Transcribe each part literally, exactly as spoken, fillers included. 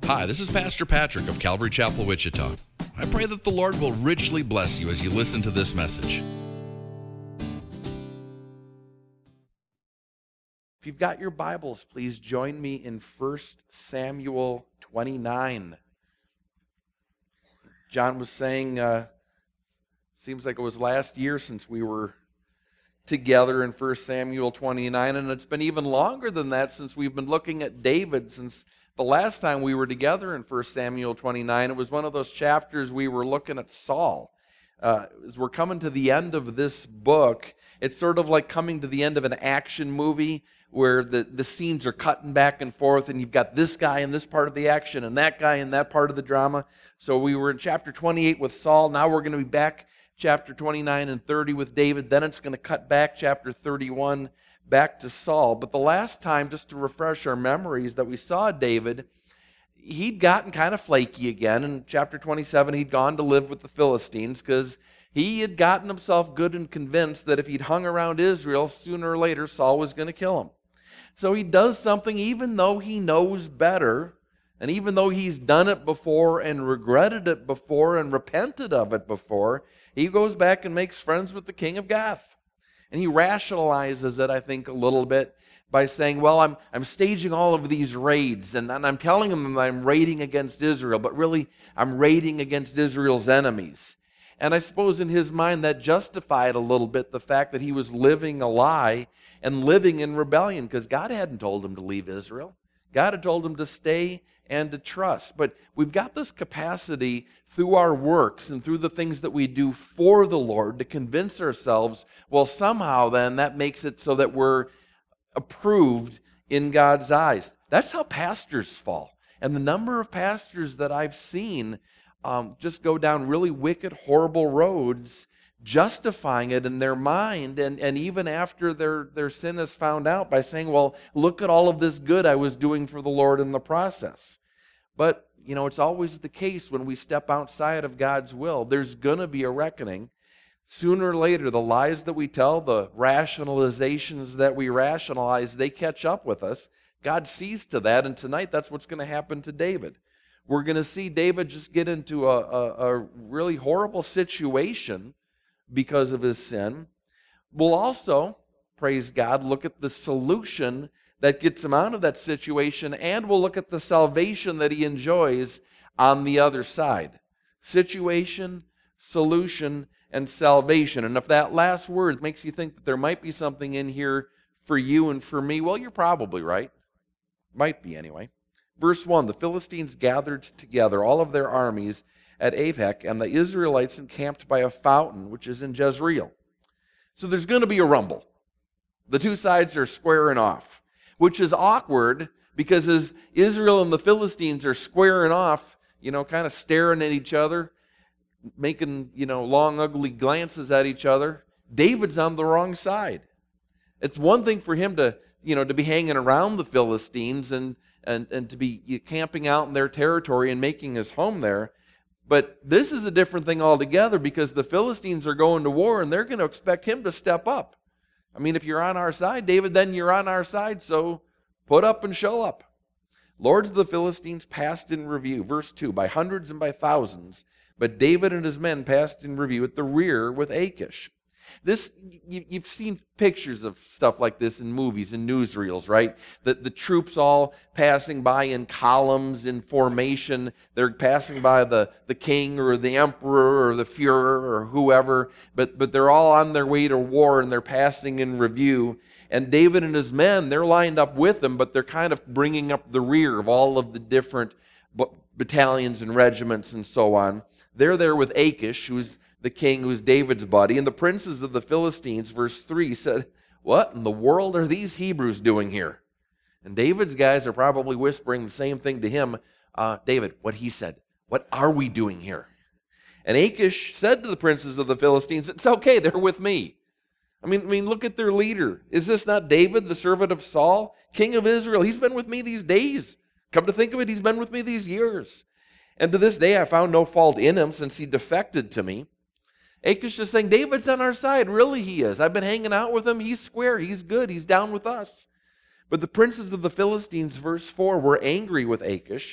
Hi, this is Pastor Patrick of Calvary Chapel, Wichita. I pray that the Lord will richly bless you as you listen to this message. If you've got your Bibles, please join me in First Samuel twenty-nine. John was saying, uh, seems like it was last year since we were together in First Samuel twenty-nine, and it's been even longer than that since we've been looking at David. Since the last time we were together in First Samuel twenty-nine, it was one of those chapters we were looking at Saul. Uh, as we're coming to the end of this book, it's sort of like coming to the end of an action movie where the, the scenes are cutting back and forth, and you've got this guy in this part of the action and that guy in that part of the drama. So we were in chapter twenty-eight with Saul. Now we're going to be back chapter twenty-nine and thirty with David. Then it's going to cut back chapter thirty-one back to Saul. But the last time, just to refresh our memories, that we saw David, he'd gotten kind of flaky again. In chapter twenty-seven, he'd gone to live with the Philistines because he had gotten himself good and convinced that if he'd hung around Israel, sooner or later Saul was going to kill him. So he does something even though he knows better, and even though he's done it before and regretted it before and repented of it before, he goes back and makes friends with the king of Gath. And he rationalizes it, I think, a little bit by saying, well, I'm I'm staging all of these raids, and, and I'm telling them that I'm raiding against Israel, but really I'm raiding against Israel's enemies. And I suppose in his mind that justified a little bit the fact that he was living a lie and living in rebellion, because God hadn't told him to leave Israel. God had told him to stay and to trust. But we've got this capacity through our works and through the things that we do for the Lord to convince ourselves, well, somehow then that makes it so that we're approved in God's eyes. That's how pastors fall. And the number of pastors that I've seen um, just go down really wicked, horrible roads, justifying it in their mind, and, and even after their, their sin is found out, by saying, well, look at all of this good I was doing for the Lord in the process. But, you know, it's always the case when we step outside of God's will. There's going to be a reckoning. Sooner or later, the lies that we tell, the rationalizations that we rationalize, they catch up with us. God sees to that, and tonight that's what's going to happen to David. We're going to see David just get into a, a, a really horrible situation because of his sin. We'll also, praise God, look at the solution that gets him out of that situation, and we'll look at the salvation that he enjoys on the other side. Situation, solution, and salvation. And if that last word makes you think that there might be something in here for you and for me, well, you're probably right. Might be anyway. Verse one, the Philistines gathered together all of their armies at Aphek, and the Israelites encamped by a fountain, which is in Jezreel. So there's going to be a rumble. The two sides are squaring off, which is awkward because as Israel and the Philistines are squaring off, you know, kind of staring at each other, making, you know, long, ugly glances at each other, David's on the wrong side. It's one thing for him to, you know, to be hanging around the Philistines and, and, and to be camping out in their territory and making his home there. But this is a different thing altogether because the Philistines are going to war and they're going to expect him to step up. I mean, if you're on our side, David, then you're on our side, so put up and show up. Lords of the Philistines passed in review, verse two, by hundreds and by thousands, but David and his men passed in review at the rear with Achish. This, you, you've seen pictures of stuff like this in movies and newsreels, right? The, the troops all passing by in columns, in formation. They're passing by the, the king or the emperor or the Führer or whoever, but, but they're all on their way to war and they're passing in review. And David and his men, they're lined up with them, but they're kind of bringing up the rear of all of the different battalions and regiments and so on. They're there with Achish, who's the king, who's David's buddy, and the princes of the Philistines, verse three, said, what in the world are these Hebrews doing here? And David's guys are probably whispering the same thing to him. Uh, David, what he said, what are we doing here? And Achish said to the princes of the Philistines, it's okay, they're with me. I mean, I mean, look at their leader. Is this not David, the servant of Saul, king of Israel? He's been with me these days. Come to think of it, he's been with me these years. And to this day I found no fault in him since he defected to me. Achish is saying, David's on our side. Really he is. I've been hanging out with him. He's square. He's good. He's down with us. But the princes of the Philistines, verse four, were angry with Achish.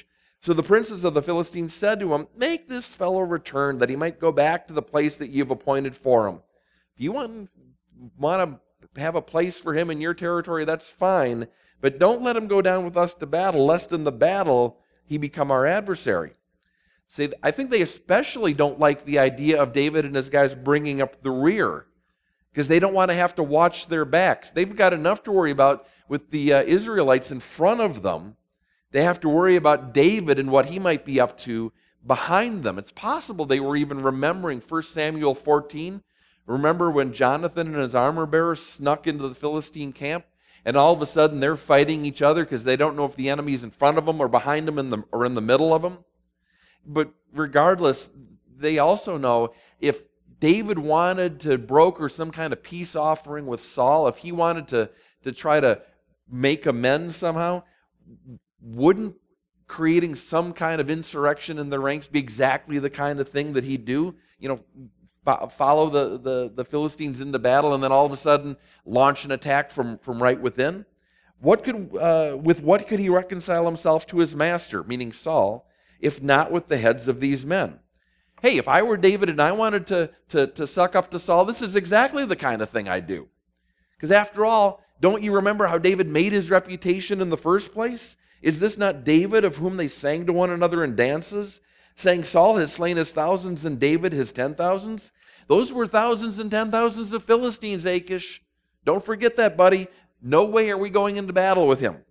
So the princes of the Philistines said to him, "Make this fellow return, that he might go back to the place that you've appointed for him. If you want, want to have a place for him in your territory, that's fine. But don't let him go down with us to battle, lest in the battle he become our adversary." See, I think they especially don't like the idea of David and his guys bringing up the rear, because they don't want to have to watch their backs. They've got enough to worry about with the uh, Israelites in front of them. They have to worry about David and what he might be up to behind them. It's possible they were even remembering First Samuel fourteen. Remember when Jonathan and his armor bearer snuck into the Philistine camp, and all of a sudden they're fighting each other because they don't know if the enemy's in front of them or behind them in the, or in the middle of them. But regardless, they also know if David wanted to broker some kind of peace offering with Saul, if he wanted to, to try to make amends somehow, wouldn't creating some kind of insurrection in the ranks be exactly the kind of thing that he'd do? You know, fo- follow the, the, the Philistines into battle and then all of a sudden launch an attack from, from right within? What could, uh, with what could he reconcile himself to his master, meaning Saul, if not with the heads of these men? Hey, if I were David and I wanted to, to, to suck up to Saul, this is exactly the kind of thing I'd do. Because after all, don't you remember how David made his reputation in the first place? Is this not David of whom they sang to one another in dances, saying Saul has slain his thousands and David his ten thousands? Those were thousands and ten thousands of Philistines, Achish. Don't forget that, buddy. No way are we going into battle with him.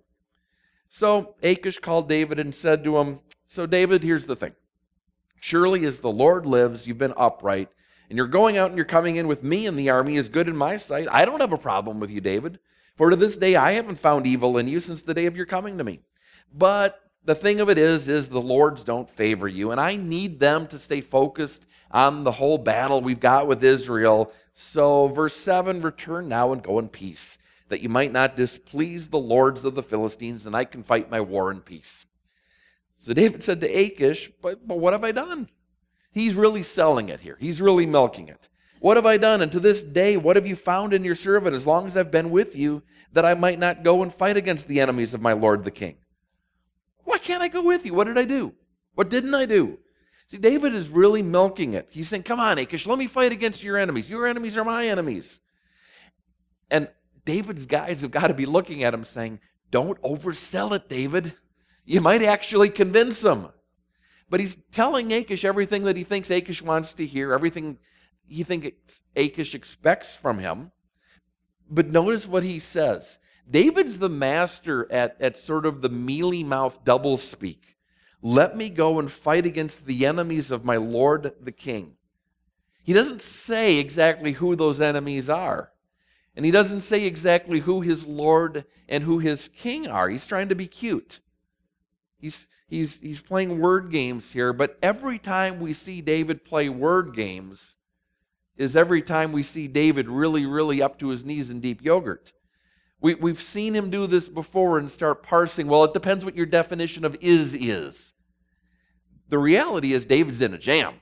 So Achish called David and said to him, "So David, here's the thing. Surely as the Lord lives, you've been upright, and you're going out and you're coming in with me in the army is good in my sight. I don't have a problem with you, David. For to this day I haven't found evil in you since the day of your coming to me. But the thing of it is, is the Lords don't favor you, and I need them to stay focused on the whole battle we've got with Israel. So verse seven, return now and go in peace, that you might not displease the lords of the Philistines, and I can fight my war in peace." So David said to Achish, but, but what have I done? He's really selling it here. He's really milking it. What have I done? And to this day, what have you found in your servant, as long as I've been with you, that I might not go and fight against the enemies of my lord the king? Why can't I go with you? What did I do? What didn't I do? See, David is really milking it. He's saying, come on, Achish, let me fight against your enemies. Your enemies are my enemies. And David's guys have got to be looking at him saying, don't oversell it, David. You might actually convince him. But he's telling Achish everything that he thinks Achish wants to hear, everything he thinks Achish expects from him. But notice what he says. David's the master at, at sort of the mealy-mouthed doublespeak. Let me go and fight against the enemies of my lord the king. He doesn't say exactly who those enemies are. And he doesn't say exactly who his lord and who his king are. He's trying to be cute. He's, he's, he's playing word games here, but every time we see David play word games is every time we see David really, really up to his knees in deep yogurt. We, we've seen him do this before and start parsing, well, it depends what your definition of is is. The reality is David's in a jam.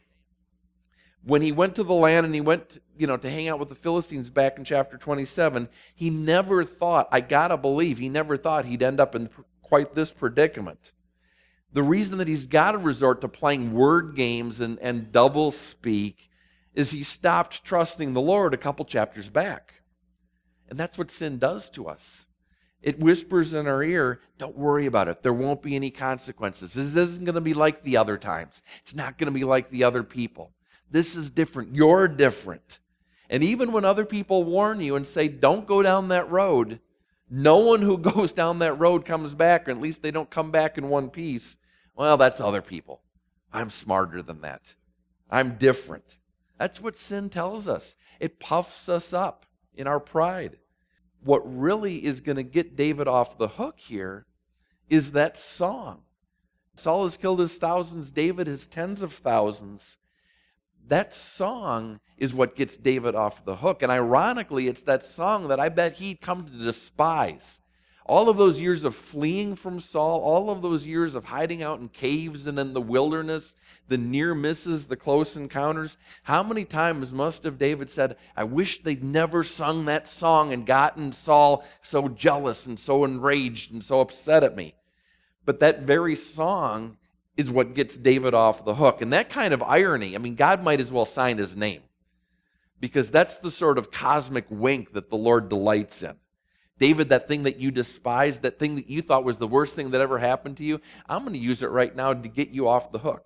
When he went to the land and he went, you know, to hang out with the Philistines back in chapter twenty-seven, he never thought, I gotta believe, he never thought he'd end up in quite this predicament. The reason that he's got to resort to playing word games and, and double speak is he stopped trusting the Lord a couple chapters back. And that's what sin does to us. It whispers in our ear, don't worry about it. There won't be any consequences. This isn't going to be like the other times. It's not going to be like the other people. This is different. You're different. And even when other people warn you and say, don't go down that road, no one who goes down that road comes back, or at least they don't come back in one piece. Well, that's other people. I'm smarter than that. I'm different. That's what sin tells us. It puffs us up in our pride. What really is going to get David off the hook here is that song. Saul has killed his thousands, David his tens of thousands. That song is what gets David off the hook. And ironically, it's that song that I bet he'd come to despise. All of those years of fleeing from Saul, all of those years of hiding out in caves and in the wilderness, the near misses, the close encounters, how many times must have David said, I wish they'd never sung that song and gotten Saul so jealous and so enraged and so upset at me. But that very song is what gets David off the hook. And that kind of irony, I mean, God might as well sign his name, because that's the sort of cosmic wink that the Lord delights in. David, that thing that you despised, that thing that you thought was the worst thing that ever happened to you, I'm going to use it right now to get you off the hook.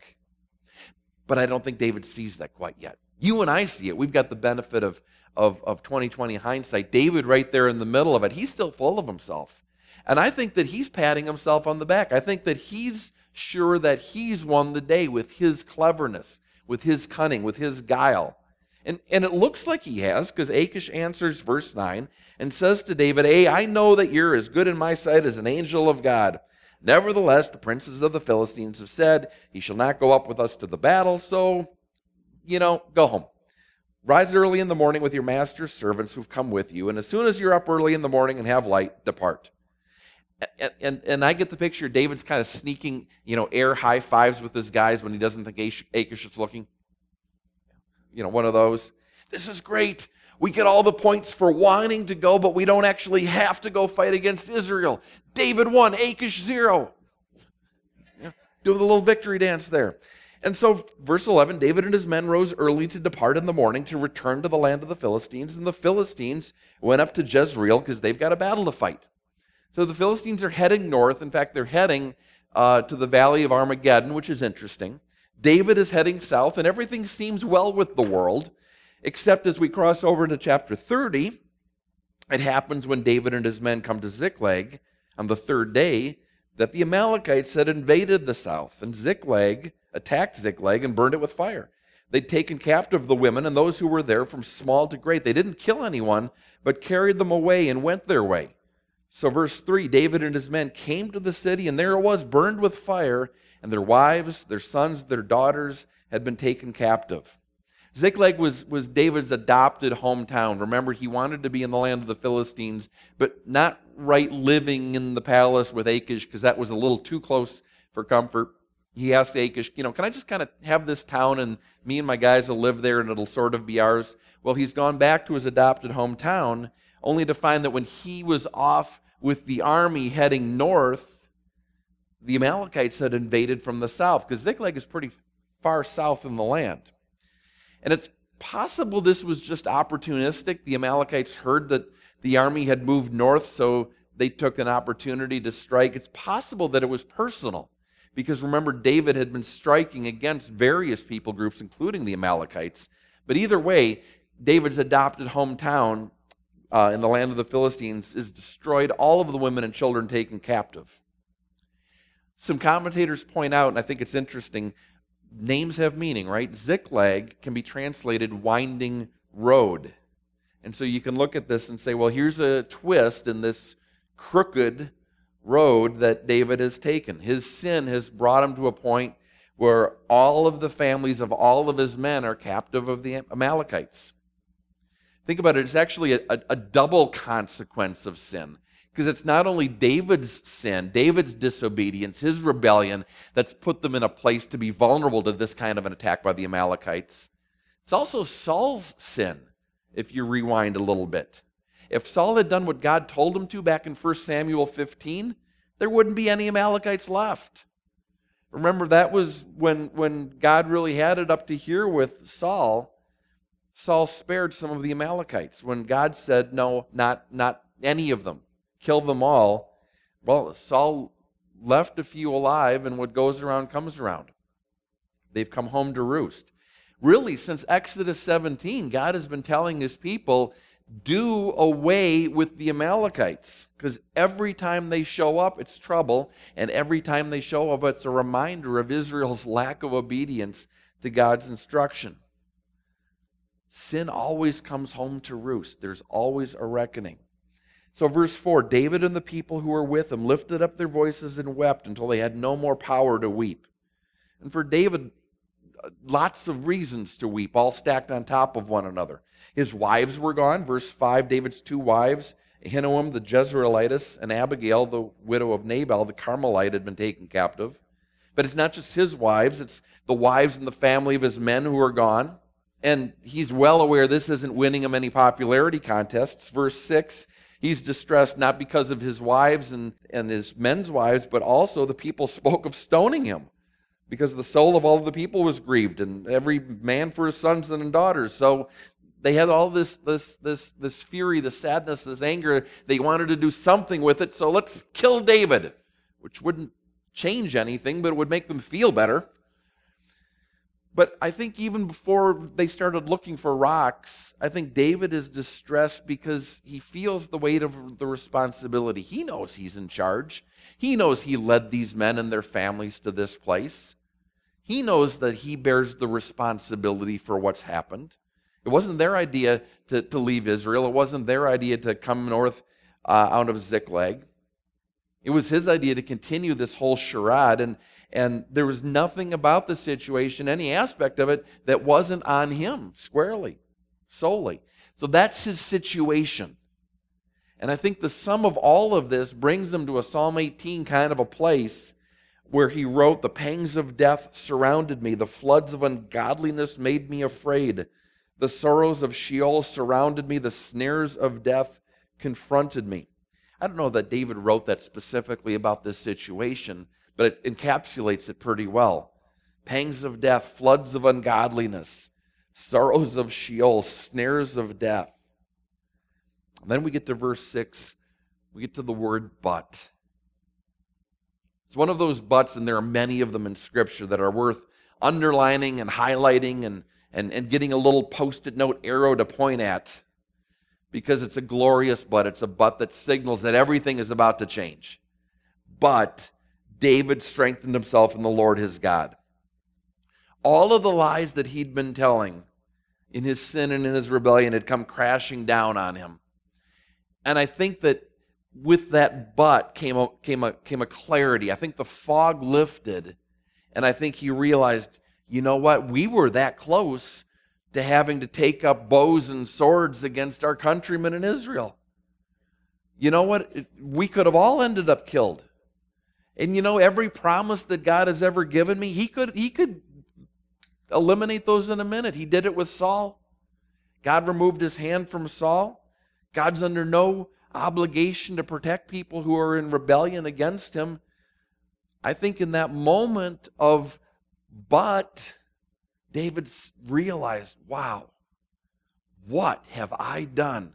But I don't think David sees that quite yet. You and I see it. We've got the benefit of, of, of twenty twenty hindsight. David right there in the middle of it, he's still full of himself. And I think that he's patting himself on the back. I think that he's sure that he's won the day with his cleverness, with his cunning, with his guile. And, and it looks like he has, because Achish answers verse nine and says to David, "Hey, I know that you're as good in my sight as an angel of God. Nevertheless, the princes of the Philistines have said, he shall not go up with us to the battle, so, you know, go home. Rise early in the morning with your master's servants who've come with you, and as soon as you're up early in the morning and have light, depart." And, and, and I get the picture, David's kind of sneaking, you know, air high fives with his guys when he doesn't think Achish is looking. You know, one of those. This is great. We get all the points for wanting to go, but we don't actually have to go fight against Israel. David one, Achish zero. Yeah, doing the little victory dance there. And so, verse eleven, David and his men rose early to depart in the morning to return to the land of the Philistines. And the Philistines went up to Jezreel because they've got a battle to fight. So the Philistines are heading north. In fact, they're heading uh, to the valley of Armageddon, which is interesting. David is heading south, and everything seems well with the world, except as we cross over into chapter thirty, it happens when David and his men come to Ziklag on the third day that the Amalekites had invaded the south, and Ziklag attacked Ziklag and burned it with fire. They'd taken captive the women and those who were there from small to great. They didn't kill anyone, but carried them away and went their way. So verse three, David and his men came to the city, and there it was, burned with fire, and their wives, their sons, their daughters had been taken captive. Ziklag was, was David's adopted hometown. Remember, he wanted to be in the land of the Philistines, but not right living in the palace with Achish, because that was a little too close for comfort. He asked Achish, you know, can I just kind of have this town and me and my guys will live there and it'll sort of be ours? Well, he's gone back to his adopted hometown, only to find that when he was off with the army heading north, the Amalekites had invaded from the south, because Ziklag is pretty far south in the land. And it's possible this was just opportunistic. The Amalekites heard that the army had moved north, so they took an opportunity to strike. It's possible that it was personal, because remember, David had been striking against various people groups, including the Amalekites. But either way, David's adopted hometown uh, in the land of the Philistines is destroyed, all of the women and children taken captive. Some commentators point out, and I think it's interesting, names have meaning, right? Ziklag can be translated winding road. And so you can look at this and say, well, here's a twist in this crooked road that David has taken. His sin has brought him to a point where all of the families of all of his men are captive of the Amalekites. Think about it. It's actually a, a, a double consequence of sin. Because it's not only David's sin, David's disobedience, his rebellion, that's put them in a place to be vulnerable to this kind of an attack by the Amalekites. It's also Saul's sin, if you rewind a little bit. If Saul had done what God told him to back in First Samuel fifteen, there wouldn't be any Amalekites left. Remember, that was when, when God really had it up to here with Saul. Saul spared some of the Amalekites. When God said, no, not, not any of them. Kill them all. Well, Saul left a few alive, and what goes around comes around. They've come home to roost. Really, since Exodus seventeen, God has been telling his people, do away with the Amalekites, because every time they show up, it's trouble, and every time they show up, it's a reminder of Israel's lack of obedience to God's instruction. Sin always comes home to roost. There's always a reckoning. So verse four, David and the people who were with him lifted up their voices and wept until they had no more power to weep. And for David, lots of reasons to weep, all stacked on top of one another. His wives were gone. Verse five, David's two wives, Ahinoam the Jezreelitess and Abigail, the widow of Nabal, the Carmelite, had been taken captive. But it's not just his wives, it's the wives and the family of his men who are gone. And he's well aware this isn't winning him any popularity contests. Verse six, he's distressed not because of his wives and, and his men's wives, but also the people spoke of stoning him. because the soul of all the people was grieved, and every man for his sons and daughters. So they had all this, this, this, this fury, this sadness, this anger. They wanted to do something with it, so let's kill David, which wouldn't change anything, but it would make them feel better. But I think even before they started looking for rocks, I think David is distressed because he feels the weight of the responsibility. He knows he's in charge. He knows he led these men and their families to this place. He knows that he bears the responsibility for what's happened. It wasn't their idea to, to leave Israel. It wasn't their idea to come north uh, out of Ziklag. It was his idea to continue this whole charade, and And there was nothing about the situation, any aspect of it, that wasn't on him squarely, solely. So that's his situation. And I think the sum of all of this brings him to a Psalm eighteen kind of a place where he wrote, "The pangs of death surrounded me. The floods of ungodliness made me afraid. The sorrows of Sheol surrounded me. The snares of death confronted me." I don't know that David wrote that specifically about this situation, but it encapsulates it pretty well. Pangs of death, floods of ungodliness, sorrows of Sheol, snares of death. And then we get to verse six, we get to the word but. It's one of those buts, and there are many of them in Scripture that are worth underlining and highlighting and, and, and getting a little post-it note arrow to point at, because it's a glorious but. It's a but that signals that everything is about to change. But David strengthened himself in the Lord his God. All of the lies that he'd been telling in his sin and in his rebellion had come crashing down on him. And I think that with that but came a, came a, came a clarity. I think the fog lifted, and I think he realized, you know what? We were that close to having to take up bows and swords against our countrymen in Israel. You know what? It, we could have all ended up killed. And you know, every promise that God has ever given me, he could, he could eliminate those in a minute. He did it with Saul. God removed his hand from Saul. God's under no obligation to protect people who are in rebellion against him. I think in that moment of but, David realized, wow, what have I done?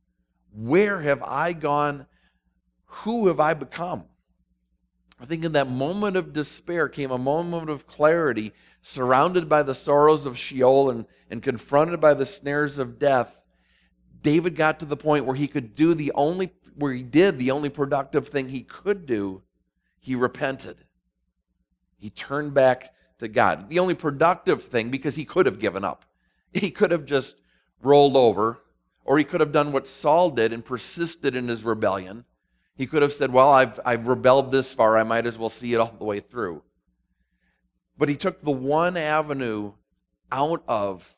Where have I gone? Who have I become? I think in that moment of despair came a moment of clarity, surrounded by the sorrows of Sheol and, and confronted by the snares of death. David got to the point where he could do the only, where he did the only productive thing he could do. He repented. He turned back to God. The only productive thing, because he could have given up. He could have just rolled over, or he could have done what Saul did and persisted in his rebellion. He could have said, well, I've, I've rebelled this far, I might as well see it all the way through. But he took the one avenue out of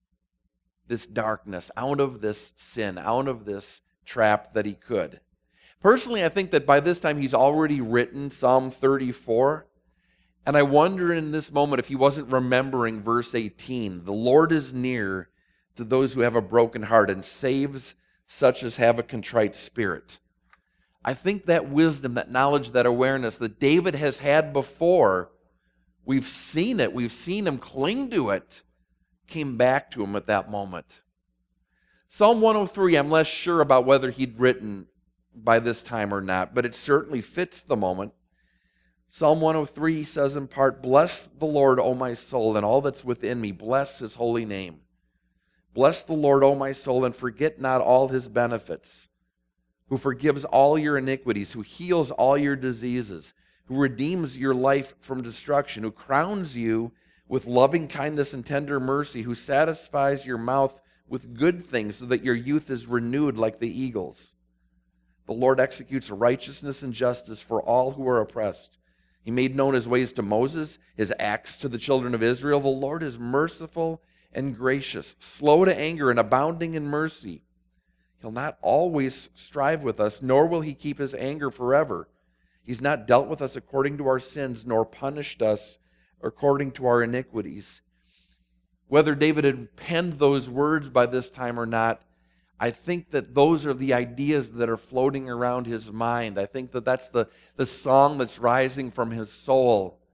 this darkness, out of this sin, out of this trap that he could. Personally, I think that by this time he's already written Psalm thirty-four. And I wonder in this moment if he wasn't remembering verse eighteen. The Lord is near to those who have a broken heart and saves such as have a contrite spirit. I think that wisdom, that knowledge, that awareness that David has had before, we've seen it, we've seen him cling to it, came back to him at that moment. Psalm one oh three, I'm less sure about whether he'd written by this time or not, but it certainly fits the moment. Psalm one oh three says in part, "Bless the Lord, O my soul, and all that's within me. Bless his holy name. Bless the Lord, O my soul, and forget not all his benefits, who forgives all your iniquities, who heals all your diseases, who redeems your life from destruction, who crowns you with loving kindness and tender mercy, who satisfies your mouth with good things so that your youth is renewed like the eagles. The Lord executes righteousness and justice for all who are oppressed. He made known his ways to Moses, his acts to the children of Israel. The Lord is merciful and gracious, slow to anger and abounding in mercy. He'll not always strive with us, nor will he keep his anger forever. He's not dealt with us according to our sins, nor punished us according to our iniquities." Whether David had penned those words by this time or not, I think that those are the ideas that are floating around his mind. I think that that's the, the song that's rising from his soul.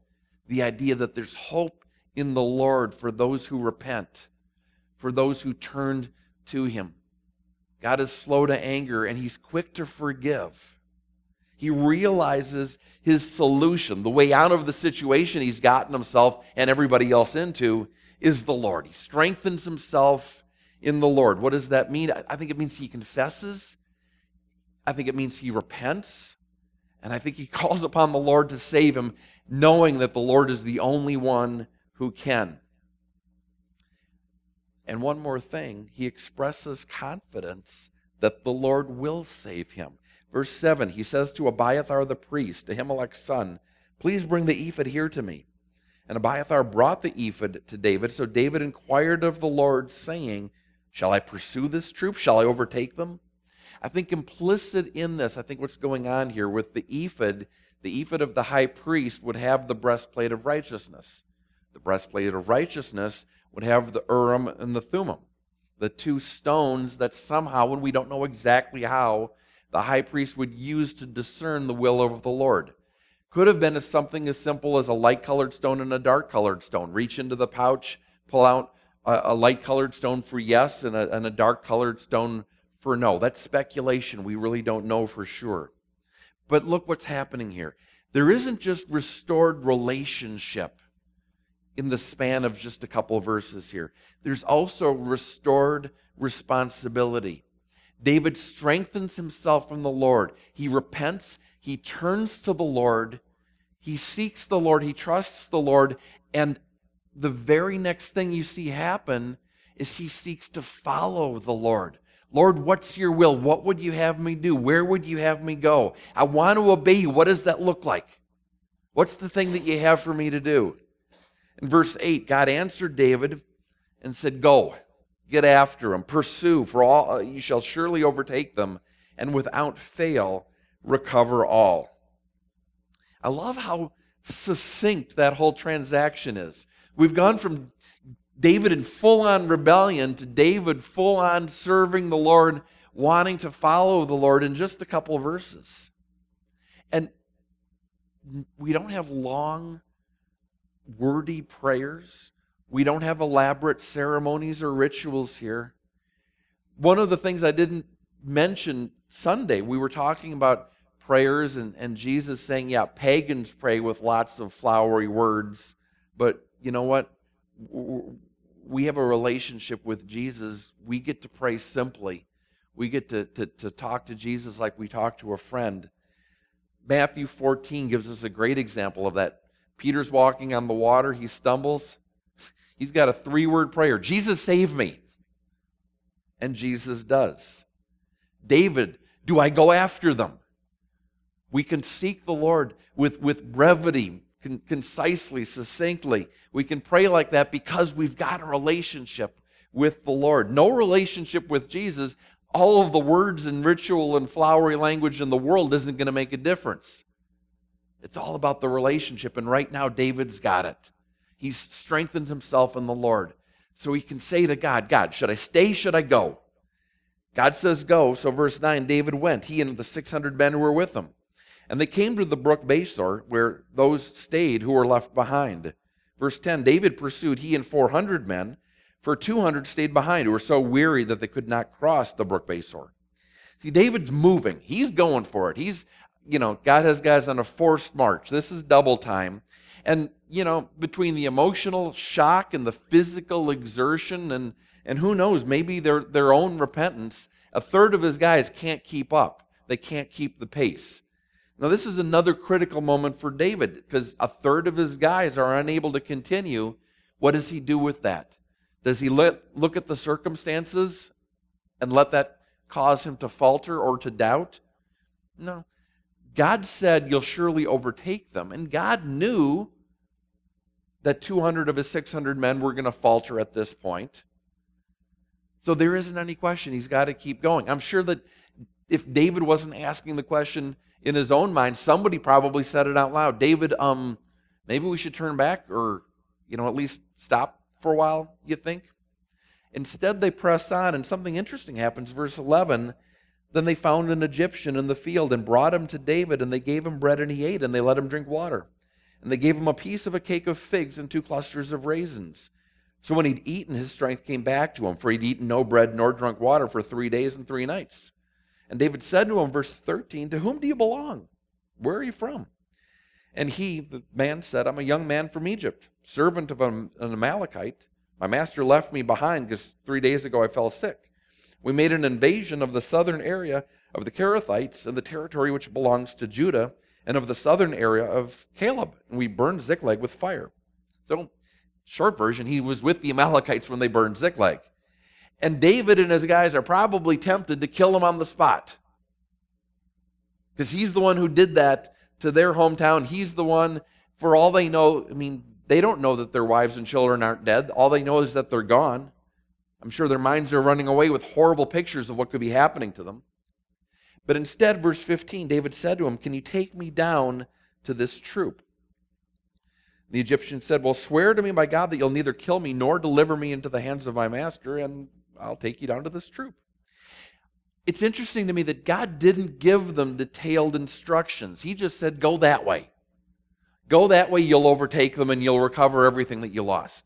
The idea that there's hope in the Lord for those who repent, for those who turned to him. God is slow to anger and he's quick to forgive. He realizes his solution, the way out of the situation he's gotten himself and everybody else into, is the Lord. He strengthens himself in the Lord. What does that mean? I think it means he confesses. I think it means he repents. And I think he calls upon the Lord to save him, knowing that the Lord is the only one who can. And one more thing, he expresses confidence that the Lord will save him. Verse seven, he says to Abiathar the priest, Ahimelech's son, please bring the ephod here to me. And Abiathar brought the ephod to David. So David inquired of the Lord, saying, shall I pursue this troop? Shall I overtake them? I think implicit in this, I think what's going on here with the ephod, the ephod of the high priest would have the breastplate of righteousness. The breastplate of righteousness would have the Urim and the Thummim, the two stones that somehow, and we don't know exactly how, the high priest would use to discern the will of the Lord. Could have been as something as simple as a light-colored stone and a dark-colored stone. Reach into the pouch, pull out a, a light-colored stone for yes and a, and a dark-colored stone for no. That's speculation. We really don't know for sure. But look what's happening here. There isn't just restored relationship in the span of just a couple of verses here. There's also restored responsibility. David strengthens himself in the Lord. He repents. He turns to the Lord. He seeks the Lord. He trusts the Lord. And the very next thing you see happen is he seeks to follow the Lord. Lord, what's your will? What would you have me do? Where would you have me go? I want to obey you. What does that look like? What's the thing that you have for me to do? In verse eight, God answered David and said, go, get after them, pursue, for all you shall surely overtake them, and without fail recover all. I love how succinct that whole transaction is. We've gone from David in full-on rebellion to David full-on serving the Lord, wanting to follow the Lord in just a couple of verses. And we don't have long, wordy prayers. We don't have elaborate ceremonies or rituals here. One of the things I didn't mention Sunday, we were talking about prayers and, and Jesus saying, yeah, pagans pray with lots of flowery words, but you know what? We have a relationship with Jesus. We get to pray simply. We get to, to, to talk to Jesus like we talk to a friend. Matthew fourteen gives us a great example of that. Peter's walking on the water. He stumbles. He's got a three-word prayer. Jesus, save me. And Jesus does. David, do I go after them? We can seek the Lord with, with brevity, con- concisely, succinctly. We can pray like that because we've got a relationship with the Lord. No relationship with Jesus, all of the words and ritual and flowery language in the world isn't going to make a difference. It's all about the relationship, and right now David's got it. He's strengthened himself in the Lord. So he can say to God, God, should I stay, should I go? God says go, so verse nine, David went, he and the six hundred men who were with him. And they came to the brook Besor, where those stayed who were left behind. Verse ten, David pursued, he and four hundred men, for two hundred stayed behind, who were so weary that they could not cross the brook Besor. See, David's moving. He's going for it. He's, you know, God has guys on a forced march. This is double time. And, you know, between the emotional shock and the physical exertion and, and who knows, maybe their, their own repentance, a third of his guys can't keep up. They can't keep the pace. Now, this is another critical moment for David because a third of his guys are unable to continue. What does he do with that? Does he let, look at the circumstances and let that cause him to falter or to doubt? No. God said, you'll surely overtake them. And God knew that two hundred of his six hundred men were going to falter at this point. So there isn't any question. He's got to keep going. I'm sure that if David wasn't asking the question in his own mind, somebody probably said it out loud. David, um, maybe we should turn back or, you know, at least stop for a while, you think? Instead, they press on, and something interesting happens. Verse eleven, then they found an Egyptian in the field and brought him to David, and they gave him bread and he ate, and they let him drink water. And they gave him a piece of a cake of figs and two clusters of raisins. So when he'd eaten, his strength came back to him, for he'd eaten no bread nor drunk water for three days and three nights. And David said to him, verse thirteen, "To whom do you belong? Where are you from?" And he, the man, said, "I'm a young man from Egypt, servant of an Amalekite. My master left me behind because three days ago I fell sick. We made an invasion of the southern area of the Kerethites and the territory which belongs to Judah, and of the southern area of Caleb. And we burned Ziklag with fire." So, short version, he was with the Amalekites when they burned Ziklag. And David and his guys are probably tempted to kill him on the spot, because he's the one who did that to their hometown. He's the one, for all they know, I mean, they don't know that their wives and children aren't dead. All they know is that they're gone. I'm sure their minds are running away with horrible pictures of what could be happening to them. But instead, verse fifteen, David said to him, "Can you take me down to this troop?" The Egyptian said, "Well, swear to me by God that you'll neither kill me nor deliver me into the hands of my master, and I'll take you down to this troop." It's interesting to me that God didn't give them detailed instructions. He just said, "Go that way. Go that way, you'll overtake them, and you'll recover everything that you lost."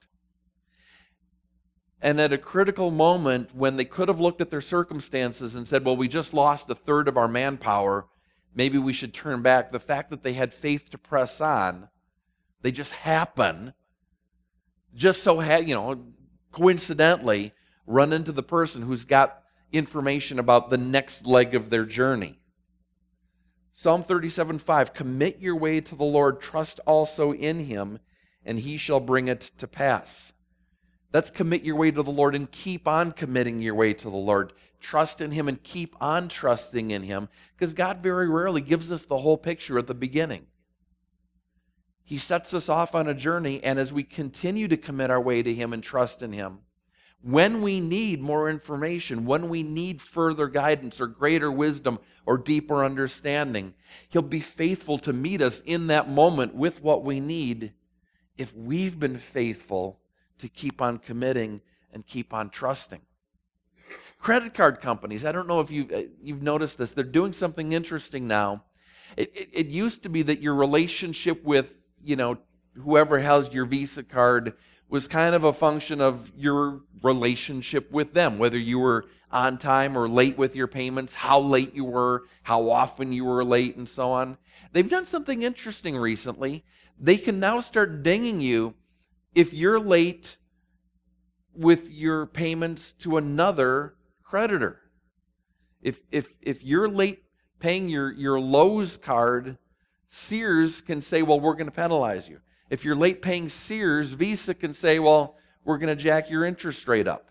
And at a critical moment, when they could have looked at their circumstances and said, "Well, we just lost a third of our manpower, maybe we should turn back," the fact that they had faith to press on, they just happen, just so, ha- you know, coincidentally, run into the person who's got information about the next leg of their journey. Psalm thirty-seven five, "Commit your way to the Lord, trust also in him, and he shall bring it to pass." That's commit your way to the Lord and keep on committing your way to the Lord. Trust in him and keep on trusting in him, because God very rarely gives us the whole picture at the beginning. He sets us off on a journey, and as we continue to commit our way to him and trust in him, when we need more information, when we need further guidance or greater wisdom or deeper understanding, he'll be faithful to meet us in that moment with what we need if we've been faithful to keep on committing and keep on trusting. Credit card companies, I don't know if you've, you've noticed this, they're doing something interesting now. It, it, it used to be that your relationship with, you know, whoever has your Visa card was kind of a function of your relationship with them, whether you were on time or late with your payments, how late you were, how often you were late, and so on. They've done something interesting recently. They can now start dinging you if you're late with your payments to another creditor. If if if you're late paying your, your Lowe's card, Sears can say, "Well, we're going to penalize you." If you're late paying Sears, Visa can say, "Well, we're going to jack your interest rate up."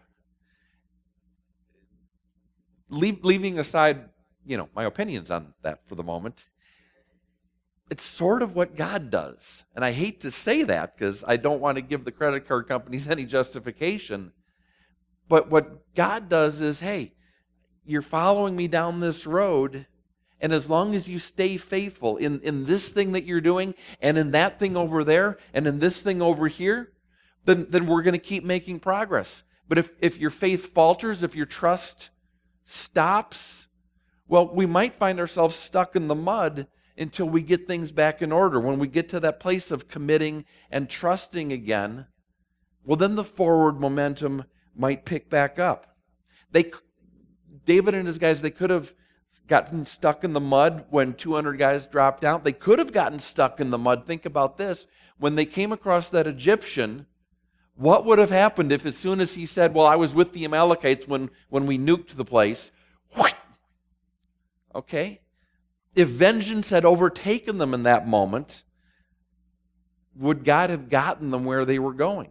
Leave, leaving aside, you know, my opinions on that for the moment, it's sort of what God does. And I hate to say that because I don't want to give the credit card companies any justification. But what God does is, hey, you're following me down this road, and as long as you stay faithful in, in this thing that you're doing, and in that thing over there, and in this thing over here, then, then we're going to keep making progress. But if, if your faith falters, if your trust stops, well, we might find ourselves stuck in the mud until we get things back in order. When we get to that place of committing and trusting again, well, then the forward momentum might pick back up. They, David and his guys, they could have gotten stuck in the mud when two hundred guys dropped out. They could have gotten stuck in the mud. Think about this. When they came across that Egyptian, what would have happened if as soon as he said, "Well, I was with the Amalekites when, when we nuked the place," whoosh, okay? If vengeance had overtaken them in that moment, would God have gotten them where they were going?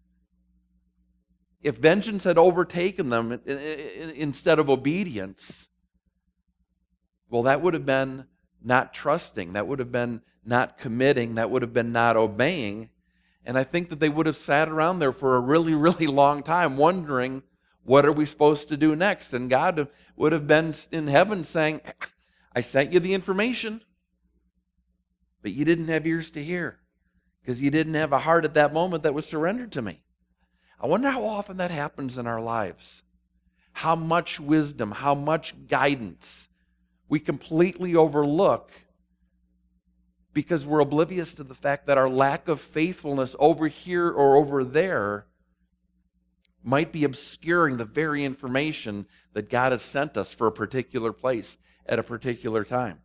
If vengeance had overtaken them instead of obedience, well, that would have been not trusting. That would have been not committing. That would have been not obeying. And I think that they would have sat around there for a really, really long time wondering, what are we supposed to do next? And God would have been in heaven saying, "I sent you the information, but you didn't have ears to hear because you didn't have a heart at that moment that was surrendered to me." I wonder how often that happens in our lives. How much wisdom, how much guidance we completely overlook because we're oblivious to the fact that our lack of faithfulness over here or over there might be obscuring the very information that God has sent us for a particular place at a particular time.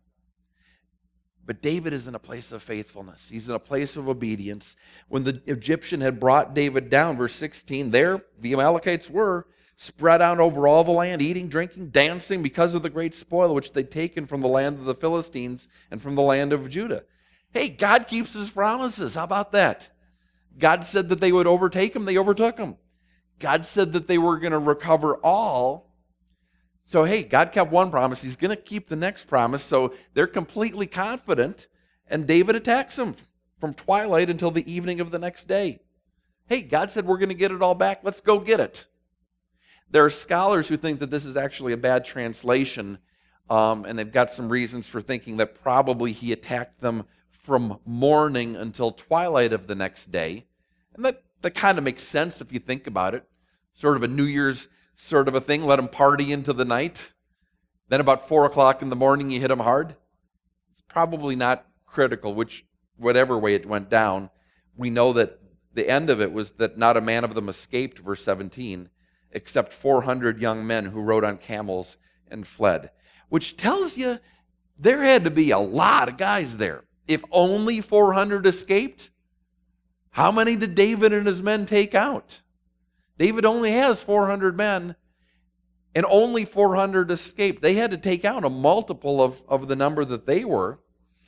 But David is in a place of faithfulness. He's in a place of obedience. When the Egyptian had brought David down, verse sixteen, there the Amalekites were spread out over all the land, eating, drinking, dancing, because of the great spoil which they'd taken from the land of the Philistines and from the land of Judah. Hey, God keeps his promises. How about that? God said that they would overtake him. They overtook him. God said that they were going to recover all. So, hey, God kept one promise. He's going to keep the next promise. So they're completely confident. And David attacks them from twilight until the evening of the next day. Hey, God said we're going to get it all back. Let's go get it. There are scholars who think that this is actually a bad translation. Um, and they've got some reasons for thinking that probably he attacked them from morning until twilight of the next day. And that, that kind of makes sense if you think about it. Sort of a New Year's sort of a thing. Let them party into the night. Then about four o'clock in the morning, you hit them hard. It's probably not critical, which whatever way it went down. We know that the end of it was that not a man of them escaped, verse seventeen, except four hundred young men who rode on camels and fled. Which tells you there had to be a lot of guys there. If only four hundred escaped, how many did David and his men take out? David only has four hundred men, and only four hundred escaped. They had to take out a multiple of, of the number that they were.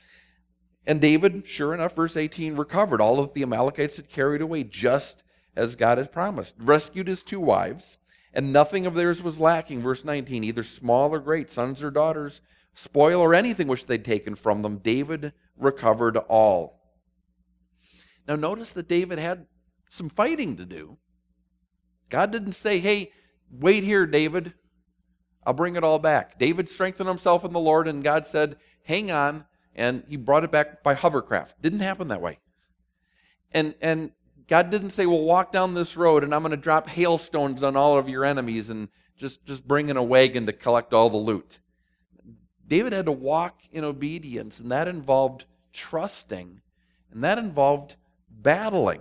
And David, sure enough, verse eighteen, recovered all that the Amalekites had carried away, just as God had promised. Rescued his two wives, and nothing of theirs was lacking. Verse nineteen, either small or great, sons or daughters, spoil or anything which they'd taken from them, David recovered all. Now notice that David had some fighting to do. God didn't say, hey, wait here, David. I'll bring it all back. David strengthened himself in the Lord, and God said, hang on, and he brought it back by hovercraft. Didn't happen that way. And and God didn't say, well, walk down this road, and I'm going to drop hailstones on all of your enemies and just, just bring in a wagon to collect all the loot. David had to walk in obedience, and that involved trusting, and that involved battling.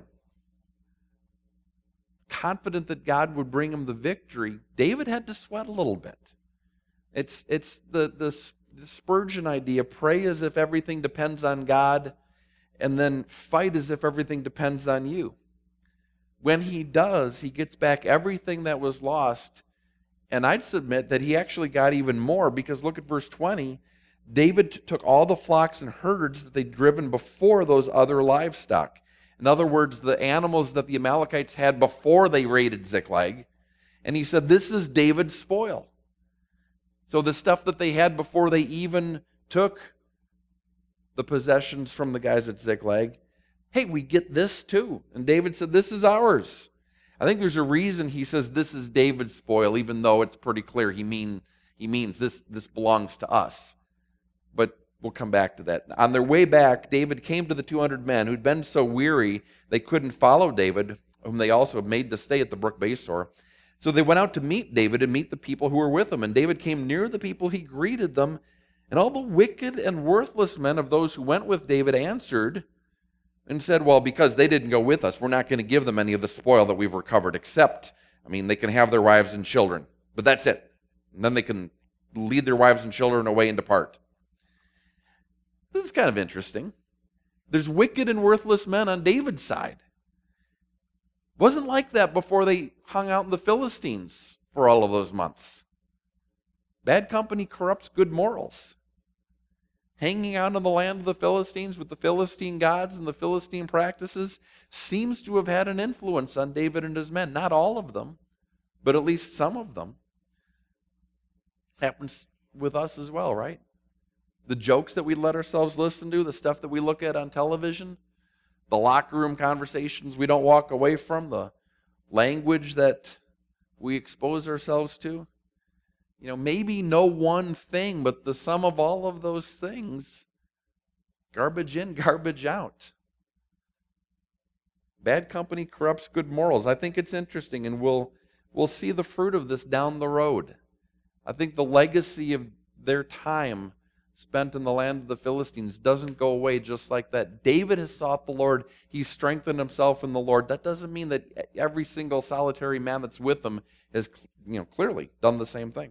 Confident that God would bring him the victory, David had to sweat a little bit. It's it's the, the, the Spurgeon idea, pray as if everything depends on God, and then fight as if everything depends on you. When he does, he gets back everything that was lost, and I'd submit that he actually got even more, because look at verse twenty. David t- took all the flocks and herds that they'd driven before those other livestock. In other words, the animals that the Amalekites had before they raided Ziklag. And he said, this is David's spoil. So the stuff that they had before they even took the possessions from the guys at Ziklag, hey, we get this too. And David said, this is ours. I think there's a reason he says this is David's spoil, even though it's pretty clear he mean he means this, this belongs to us. But we'll come back to that. On their way back, David came to the two hundred men who'd been so weary they couldn't follow David, whom they also made to stay at the brook Besor. So they went out to meet David and meet the people who were with him. And David came near the people, he greeted them. And all the wicked and worthless men of those who went with David answered and said, well, because they didn't go with us, we're not going to give them any of the spoil that we've recovered, except, I mean, they can have their wives and children. But that's it. And then they can lead their wives and children away and depart. This is kind of interesting. There's wicked and worthless men on David's side. Wasn't like that before they hung out in the Philistines for all of those months. Bad company corrupts good morals. Hanging out in the land of the Philistines with the Philistine gods and the Philistine practices seems to have had an influence on David and his men. Not all of them, but at least some of them. Happens with us as well, right? The jokes that we let ourselves listen to, the stuff that we look at on television, the locker room conversations we don't walk away from, the language that we expose ourselves to. You know, maybe no one thing, but the sum of all of those things, garbage in, garbage out. Bad company corrupts good morals. I think it's interesting, and we'll we'll see the fruit of this down the road. I think the legacy of their time spent in the land of the Philistines doesn't go away just like that. David has sought the Lord. He's strengthened himself in the Lord. That doesn't mean that every single solitary man that's with him has, you know, clearly done the same thing.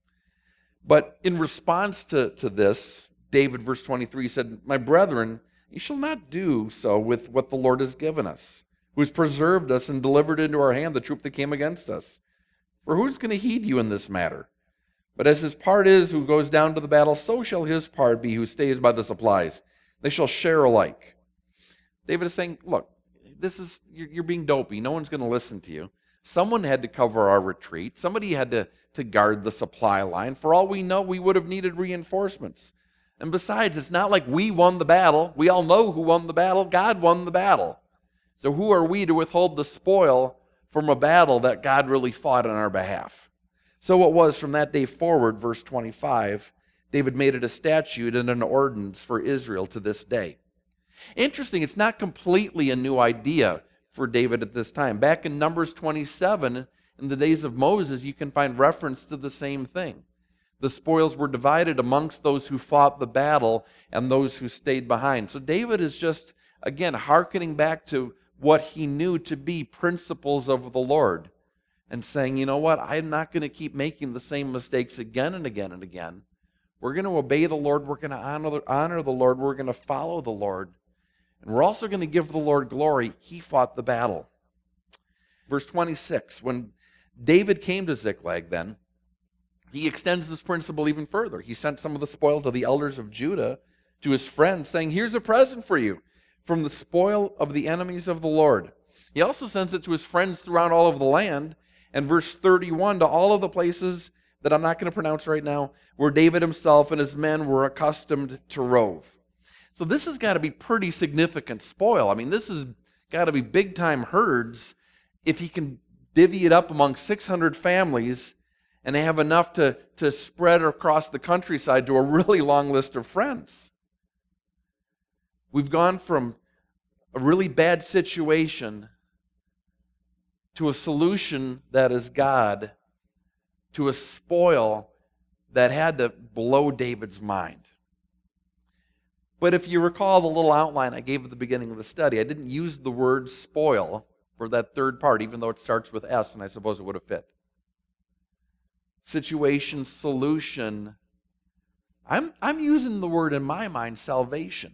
But in response to, to this, David, verse twenty-three, said, "My brethren, you shall not do so with what the Lord has given us, who has preserved us and delivered into our hand the troop that came against us. For who's going to heed you in this matter? But as his part is who goes down to the battle, so shall his part be who stays by the supplies. They shall share alike." David is saying, look, this is you're, you're being dopey. No one's going to listen to you. Someone had to cover our retreat. Somebody had to, to guard the supply line. For all we know, we would have needed reinforcements. And besides, it's not like we won the battle. We all know who won the battle. God won the battle. So who are we to withhold the spoil from a battle that God really fought on our behalf? So it was from that day forward, verse twenty-five, David made it a statute and an ordinance for Israel to this day. Interesting, it's not completely a new idea for David at this time. Back in Numbers twenty-seven, in the days of Moses, you can find reference to the same thing. The spoils were divided amongst those who fought the battle and those who stayed behind. So David is just, again, hearkening back to what he knew to be principles of the Lord and saying, you know what, I'm not going to keep making the same mistakes again and again and again. We're going to obey the Lord. We're going to honor, honor the Lord. We're going to follow the Lord. And we're also going to give the Lord glory. He fought the battle. Verse twenty-six, when David came to Ziklag then, he extends this principle even further. He sent some of the spoil to the elders of Judah, to his friends, saying, "Here's a present for you from the spoil of the enemies of the Lord." He also sends it to his friends throughout all of the land. And verse thirty-one, to all of the places that I'm not going to pronounce right now, where David himself and his men were accustomed to rove. So this has got to be pretty significant spoil. I mean, this has got to be big-time herds if he can divvy it up among six hundred families and have enough to, to spread across the countryside to a really long list of friends. We've gone from a really bad situation to a solution that is God, to a spoil that had to blow David's mind. But if you recall the little outline I gave at the beginning of the study, I didn't use the word spoil for that third part, even though it starts with S, and I suppose it would have fit. Situation, solution. I'm, I'm using the word in my mind, salvation.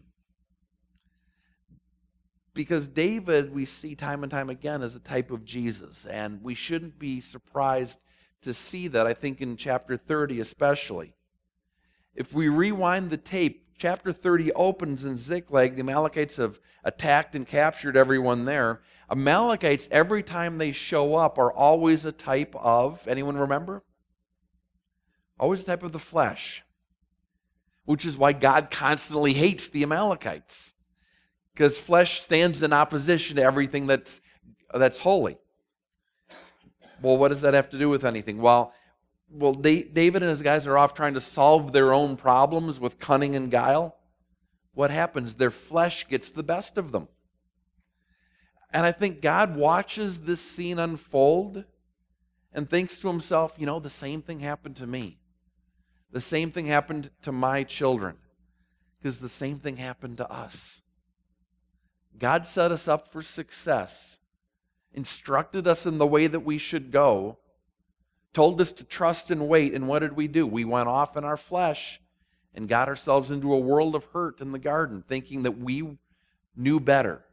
Because David, we see time and time again, is a type of Jesus. And we shouldn't be surprised to see that, I think, in chapter thirty especially. If we rewind the tape, chapter thirty opens in Ziklag. The Amalekites have attacked and captured everyone there. Amalekites, every time they show up, are always a type of, anyone remember? Always a type of the flesh. Which is why God constantly hates the Amalekites. Because flesh stands in opposition to everything that's, that's holy. Well, what does that have to do with anything? Well, well, David and his guys are off trying to solve their own problems with cunning and guile. What happens? Their flesh gets the best of them. And I think God watches this scene unfold and thinks to himself, you know, the same thing happened to me. The same thing happened to my children. Because the same thing happened to us. God set us up for success, instructed us in the way that we should go, told us to trust and wait, and what did we do? We went off in our flesh and got ourselves into a world of hurt in the garden, thinking that we knew better.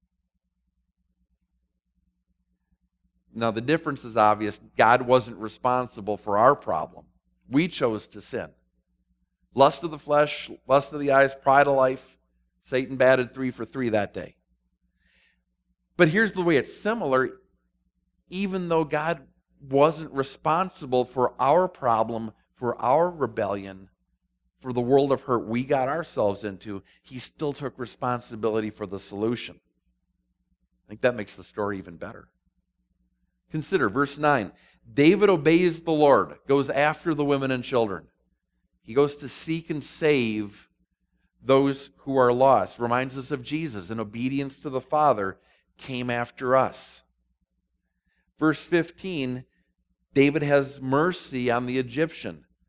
Now, the difference is obvious. God wasn't responsible for our problem. We chose to sin. Lust of the flesh, lust of the eyes, pride of life. Satan batted three for three that day. But here's the way it's similar. Even though God wasn't responsible for our problem, for our rebellion, for the world of hurt we got ourselves into, he still took responsibility for the solution. I think that makes the story even better. Consider verse nine. David obeys the Lord, goes after the women and children. He goes to seek and save those who are lost. Reminds us of Jesus. In obedience to the Father, came after us. Verse fifteen, David has mercy on the Egyptian.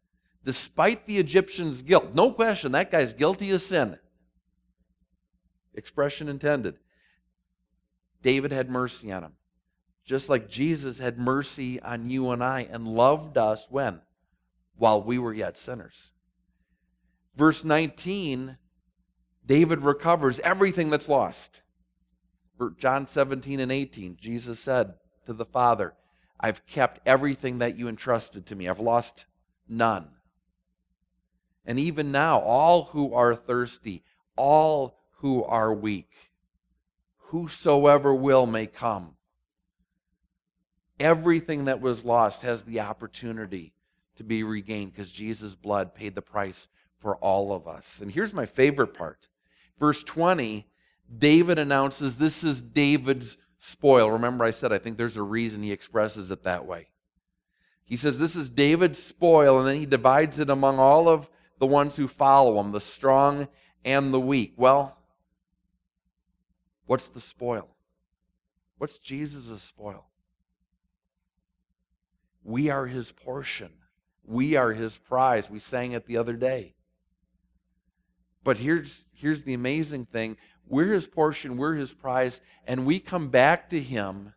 Despite the Egyptian's guilt, no question, that guy's guilty of sin. Expression intended. David had mercy on him. Just like Jesus had mercy on you and I and loved us when? While we were yet sinners. Verse nineteen, David recovers everything that's lost. John seventeen and eighteen, Jesus said to the Father, I've kept everything that you entrusted to me. I've lost none. And even now, all who are thirsty, all who are weak, whosoever will may come. Everything that was lost has the opportunity to be regained because Jesus' blood paid the price for all of us. And here's my favorite part. Verse twenty, David announces this is David's spoil. Remember I said I think there's a reason he expresses it that way. He says this is David's spoil, and then he divides it among all of the ones who follow him, the strong and the weak. Well, what's the spoil? What's Jesus' spoil? We are his portion. We are his prize. We sang it the other day. But here's, here's the amazing thing. We're his portion, we're his prize, and we come back to him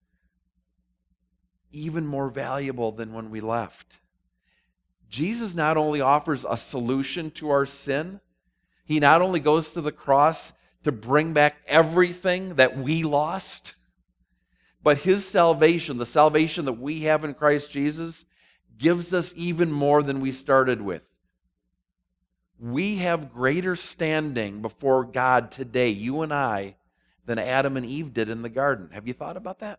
even more valuable than when we left. Jesus not only offers a solution to our sin, he not only goes to the cross to bring back everything that we lost, but his salvation, the salvation that we have in Christ Jesus, gives us even more than we started with. We have greater standing before God today, you and I, than Adam and Eve did in the garden. Have you thought about that?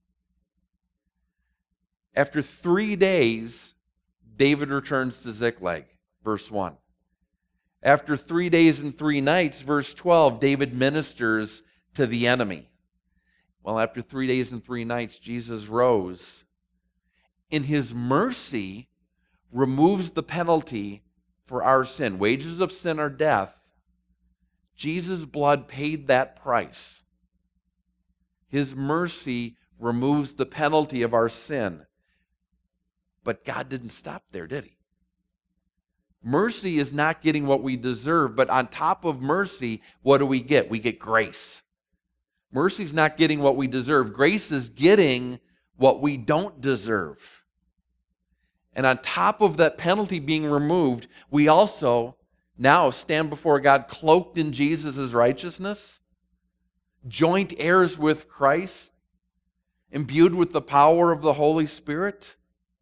After three days, David returns to Ziklag, verse one. After three days and three nights, verse twelve, David ministers to the enemy. Well, after three days and three nights, Jesus rose. In his mercy, removes the penalty for our sin. Wages of sin are death. Jesus' blood paid that price. His mercy removes the penalty of our sin. But God didn't stop there, did he? Mercy is not getting what we deserve, but on top of mercy, what do we get? We get grace. Mercy is not getting what we deserve. Grace is getting what we don't deserve. And on top of that penalty being removed, we also now stand before God cloaked in Jesus' righteousness, joint heirs with Christ, imbued with the power of the Holy Spirit.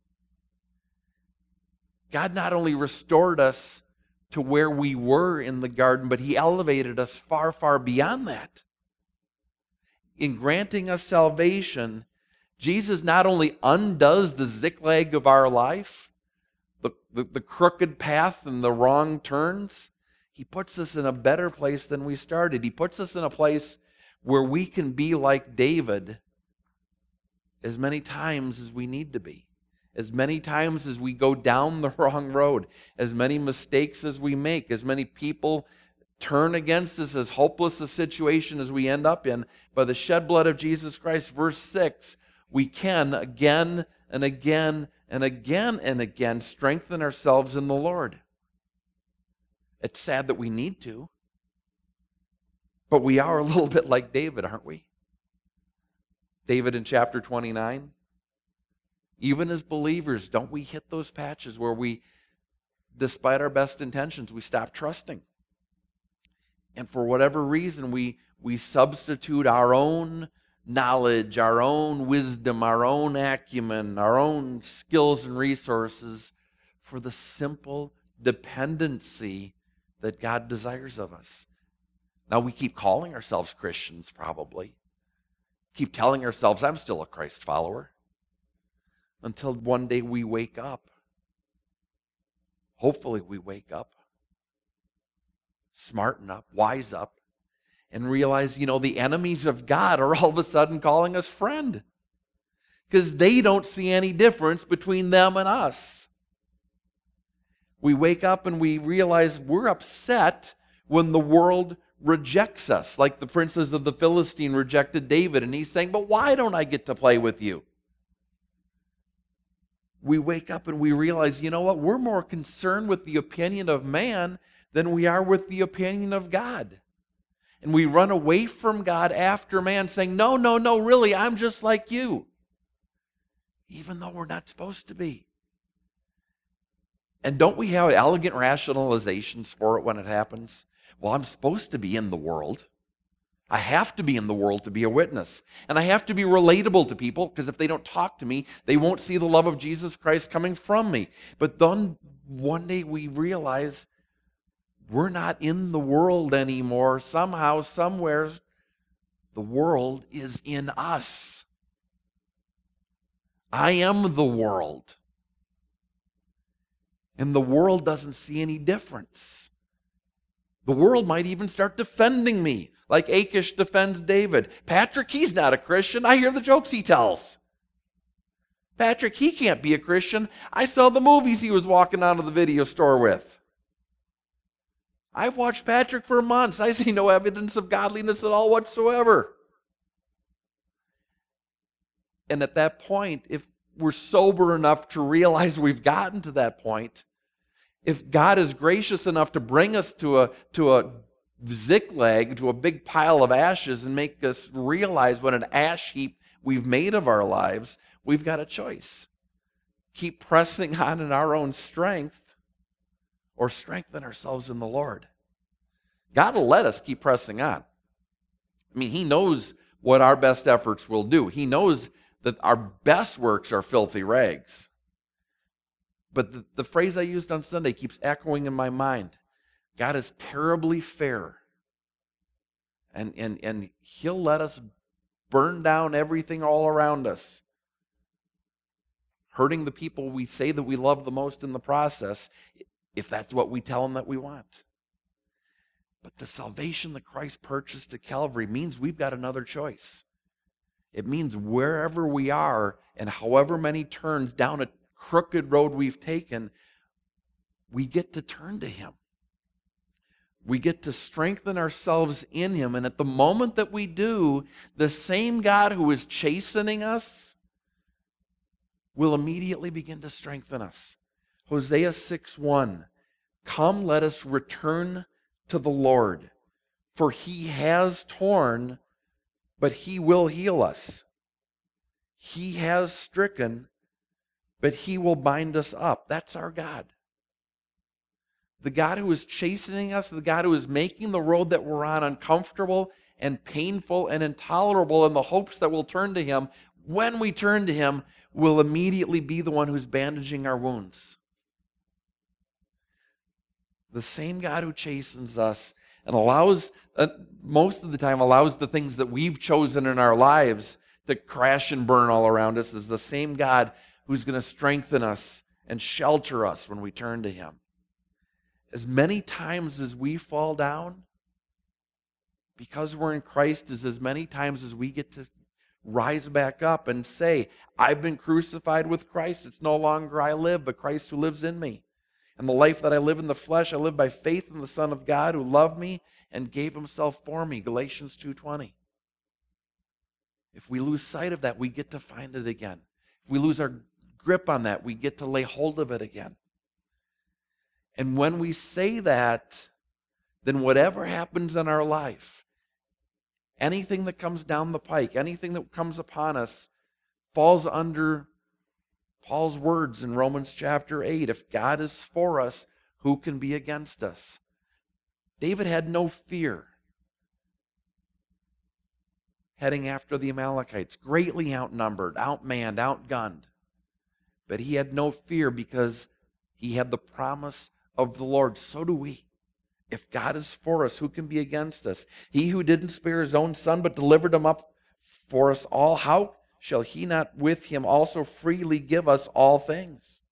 God not only restored us to where we were in the garden, but he elevated us far, far beyond that. In granting us salvation, Jesus not only undoes the zigzag of our life, the, the, the crooked path and the wrong turns, he puts us in a better place than we started. He puts us in a place where we can be like David as many times as we need to be. As many times as we go down the wrong road, as many mistakes as we make, as many people turn against us, as hopeless a situation as we end up in, by the shed blood of Jesus Christ, verse six, we can again and again and again and again strengthen ourselves in the Lord. It's sad that we need to, but we are a little bit like David, aren't we? David in chapter twenty-nine. Even as believers, don't we hit those patches where we, despite our best intentions, we stop trusting? And for whatever reason, we, we substitute our own knowledge, our own wisdom, our own acumen, our own skills and resources for the simple dependency that God desires of us. Now, we keep calling ourselves Christians, probably. Keep telling ourselves, I'm still a Christ follower. Until one day we wake up. Hopefully we wake up, smarten up, wise up, and realize, you know, the enemies of God are all of a sudden calling us friend. Because they don't see any difference between them and us. We wake up and we realize we're upset when the world rejects us, like the princes of the Philistine rejected David, and he's saying, but why don't I get to play with you? we wake up and we realize, you know what, we're more concerned with the opinion of man than we are with the opinion of God. And we run away from God after man, saying, no, no, no, really, I'm just like you. Even though we're not supposed to be. And don't we have elegant rationalizations for it when it happens? Well, I'm supposed to be in the world. I have to be in the world to be a witness. And I have to be relatable to people, because if they don't talk to me, they won't see the love of Jesus Christ coming from me. But then one day we realize we're not in the world anymore. Somehow, somewhere, the world is in us. I am the world. And the world doesn't see any difference. The world might even start defending me, like Achish defends David. Patrick, he's not a Christian. I hear the jokes he tells. Patrick, he can't be a Christian. I saw the movies he was walking out of the video store with. I've watched Patrick for months. I see no evidence of godliness at all whatsoever. And at that point, if we're sober enough to realize we've gotten to that point, if God is gracious enough to bring us to a to a Ziklag, to a big pile of ashes, and make us realize what an ash heap we've made of our lives, we've got a choice. Keep pressing on in our own strength, or strengthen ourselves in the Lord. God will let us keep pressing on. I mean, He knows what our best efforts will do. He knows that our best works are filthy rags. But the, the phrase I used on Sunday keeps echoing in my mind. God is terribly fair. And, and, and He'll let us burn down everything all around us, hurting the people we say that we love the most in the process, if that's what we tell Him that we want. But the salvation that Christ purchased at Calvary means we've got another choice. It means wherever we are and however many turns down a crooked road we've taken, we get to turn to Him. We get to strengthen ourselves in Him. And at the moment that we do, the same God who is chastening us will immediately begin to strengthen us. Hosea six one, come, let us return to the Lord, for He has torn, but He will heal us. He has stricken, but He will bind us up. That's our God. The God who is chastening us, the God who is making the road that we're on uncomfortable and painful and intolerable in the hopes that we'll turn to Him, when we turn to Him, will immediately be the one who's bandaging our wounds. The same God who chastens us and allows, uh, most of the time, allows the things that we've chosen in our lives to crash and burn all around us is the same God who's going to strengthen us and shelter us when we turn to Him. As many times as we fall down, because we're in Christ, is as many times as we get to rise back up and say, I've been crucified with Christ. It's no longer I live, but Christ who lives in me. And the life that I live in the flesh, I live by faith in the Son of God who loved me and gave Himself for me. Galatians two twenty. If we lose sight of that, we get to find it again. If we lose our grip on that, we get to lay hold of it again. And when we say that, then whatever happens in our life, anything that comes down the pike, anything that comes upon us, falls under Paul's words in Romans chapter eight. If God is for us, who can be against us? David had no fear heading after the Amalekites, greatly outnumbered, outmanned, outgunned. But he had no fear because he had the promise of the Lord. So do we. If God is for us, who can be against us? He who didn't spare His own Son, but delivered Him up for us all, how shall He not with Him also freely give us all things?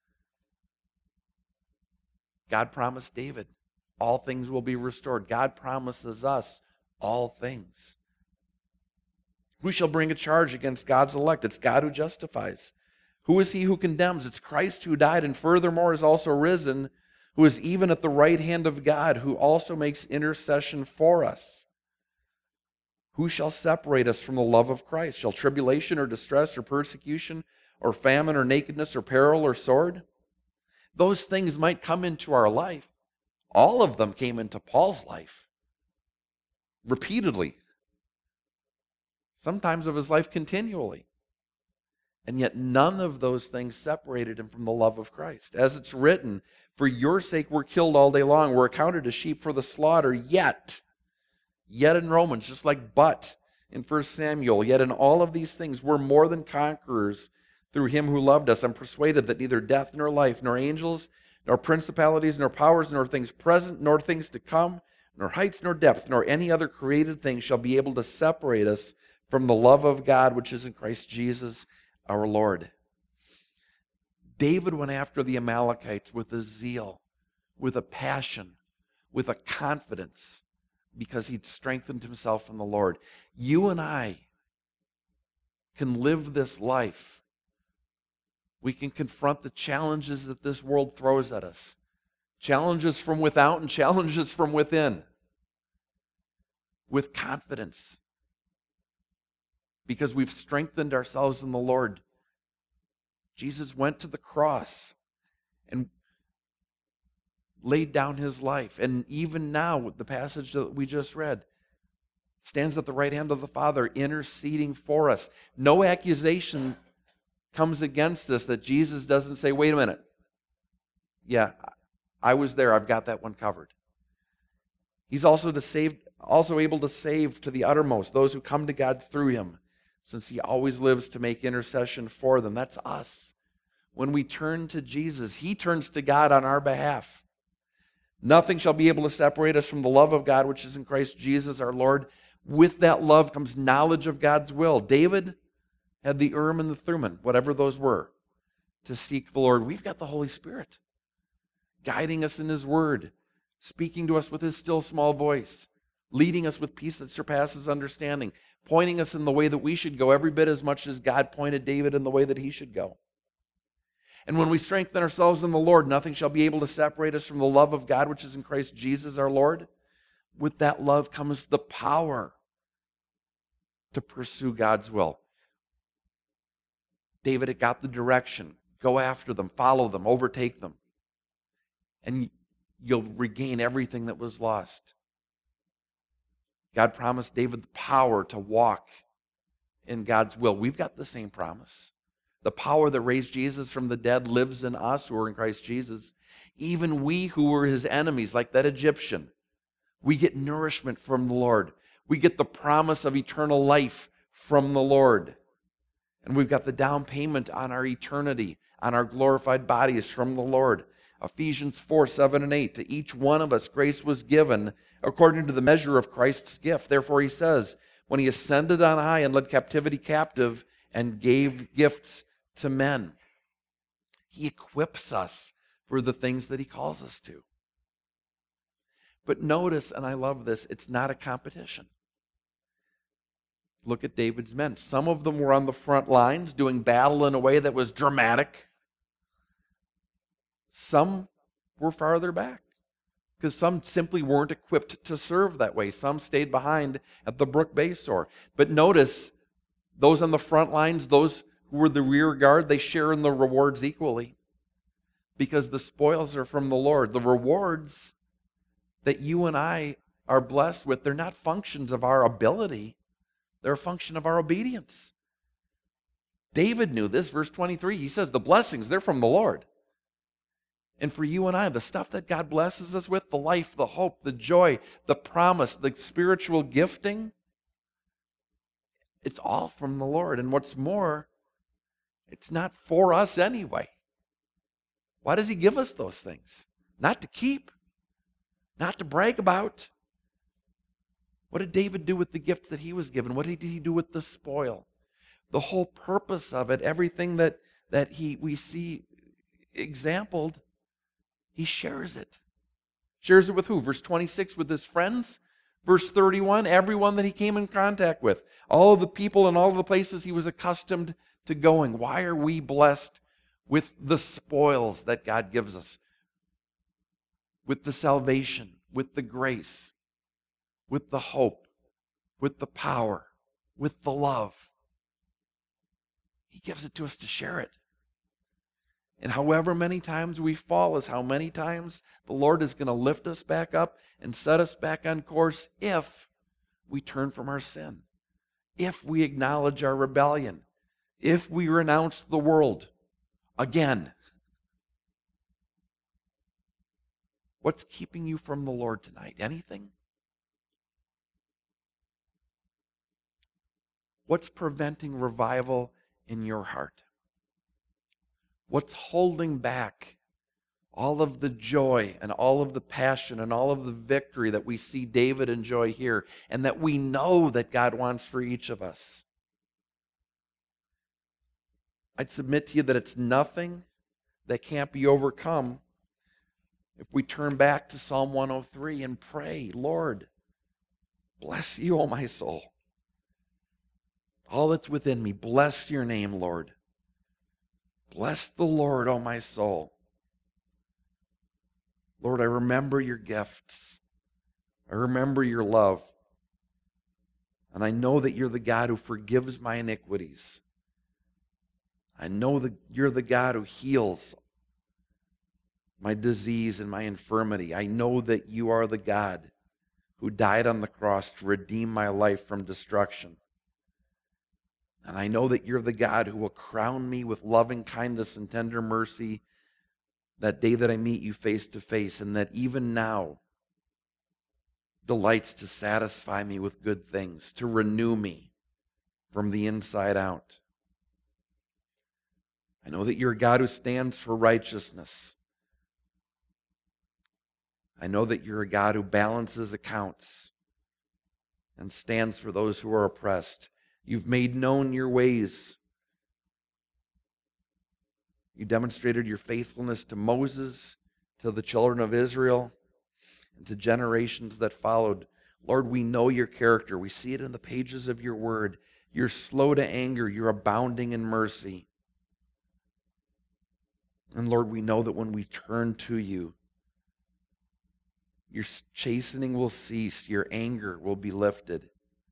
God promised David, all things will be restored. God promises us all things. Who shall bring a charge against God's elect? It's God who justifies. Who is He who condemns? It's Christ who died and furthermore is also risen, who is even at the right hand of God, who also makes intercession for us. Who shall separate us from the love of Christ? Shall tribulation or distress or persecution or famine or nakedness or peril or sword. Those things might come into our life. All of them came into Paul's life repeatedly, sometimes of his life continually. And yet none of those things separated him from the love of Christ. As it's written, for your sake we're killed all day long. We're accounted as sheep for the slaughter. Yet, yet in Romans, just like but in First Samuel, yet in all of these things we're more than conquerors through him who loved us. I'm persuaded that neither death nor life, nor angels, nor principalities, nor powers, nor things present, nor things to come, nor heights, nor depth, nor any other created thing shall be able to separate us from the love of God which is in Christ Jesus our Lord. David went after the Amalekites with a zeal, with a passion, with a confidence, because he'd strengthened himself in the Lord. You and I can live this life. We can confront the challenges that this world throws at us. Challenges from without and challenges from within. With confidence. Because we've strengthened ourselves in the Lord. Jesus went to the cross and laid down his life. And even now, with the passage that we just read, stands at the right hand of the Father, interceding for us. No accusation comes against us that Jesus doesn't say, wait a minute. Yeah, I was there. I've got that one covered. He's also to save, also able to save to the uttermost those who come to God through him, since he always lives to make intercession for them. That's us. When we turn to Jesus, he turns to God on our behalf. Nothing shall be able to separate us from the love of God, which is in Christ Jesus our Lord. With that love comes knowledge of God's will. David had the Urim and the Thummim, whatever those were, to seek the Lord. We've got the Holy Spirit guiding us in his word, speaking to us with his still small voice, leading us with peace that surpasses understanding, pointing us in the way that we should go every bit as much as God pointed David in the way that he should go. And when we strengthen ourselves in the Lord, nothing shall be able to separate us from the love of God, which is in Christ Jesus our Lord. With that love comes the power to pursue God's will. David had got the direction. Go after them, follow them, overtake them. And you'll regain everything that was lost. God promised David the power to walk in God's will. We've got the same promise. The power that raised Jesus from the dead lives in us who are in Christ Jesus. Even we who were his enemies, like that Egyptian, we get nourishment from the Lord. We get the promise of eternal life from the Lord. And we've got the down payment on our eternity, on our glorified bodies from the Lord. Ephesians four, seven, and eight. To each one of us grace was given according to the measure of Christ's gift. Therefore he says, when he ascended on high and led captivity captive and gave gifts to men, he equips us for the things that he calls us to. But notice, and I love this, it's not a competition. Look at David's men. Some of them were on the front lines doing battle in a way that was dramatic. Some were farther back because some simply weren't equipped to serve that way. Some stayed behind at the brook Besor. But notice, those on the front lines, those who were the rear guard, they share in the rewards equally because the spoils are from the Lord. The rewards that you and I are blessed with, they're not functions of our ability. They're a function of our obedience. David knew this. Verse twenty-three, he says, the blessings, they're from the Lord. And for you and I, the stuff that God blesses us with, the life, the hope, the joy, the promise, the spiritual gifting, it's all from the Lord. And what's more, it's not for us anyway. Why does he give us those things? Not to keep, not to brag about. What did David do with the gifts that he was given? What did he do with the spoil? The whole purpose of it, everything that, that he we see exampled, he shares it. Shares it with who? Verse twenty-six, with his friends. Verse thirty-one, everyone that he came in contact with. All of the people and all of the places he was accustomed to going. Why are we blessed with the spoils that God gives us? With the salvation, with the grace, with the hope, with the power, with the love. He gives it to us to share it. And however many times we fall is how many times the Lord is going to lift us back up and set us back on course if we turn from our sin, if we acknowledge our rebellion, if we renounce the world again. What's keeping you from the Lord tonight? Anything? What's preventing revival in your heart? What's holding back all of the joy and all of the passion and all of the victory that we see David enjoy here and that we know that God wants for each of us? I'd submit to you that it's nothing that can't be overcome if we turn back to Psalm one oh three and pray, Lord, bless you, O my soul. All that's within me, bless your name, Lord. Bless the Lord, O my soul. Lord, I remember your gifts. I remember your love. And I know that you're the God who forgives my iniquities. I know that you're the God who heals my disease and my infirmity. I know that you are the God who died on the cross to redeem my life from destruction. And I know that you're the God who will crown me with loving kindness and tender mercy that day that I meet you face to face, and that even now delights to satisfy me with good things, to renew me from the inside out. I know that you're a God who stands for righteousness. I know that you're a God who balances accounts and stands for those who are oppressed. You've made known your ways. You demonstrated your faithfulness to Moses, to the children of Israel, and to generations that followed. Lord, we know your character. We see it in the pages of your word. You're slow to anger. You're abounding in mercy. And Lord, we know that when we turn to you, your chastening will cease. Your anger will be lifted.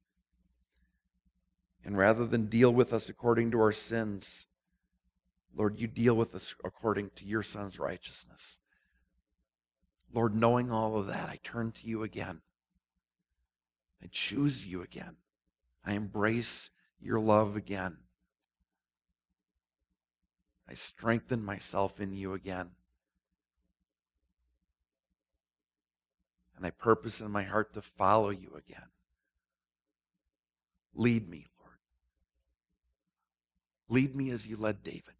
And rather than deal with us according to our sins, Lord, you deal with us according to your Son's righteousness. Lord, knowing all of that, I turn to you again. I choose you again. I embrace your love again. I strengthen myself in you again. And I purpose in my heart to follow you again. Lead me, Lord. Lead me as you led David.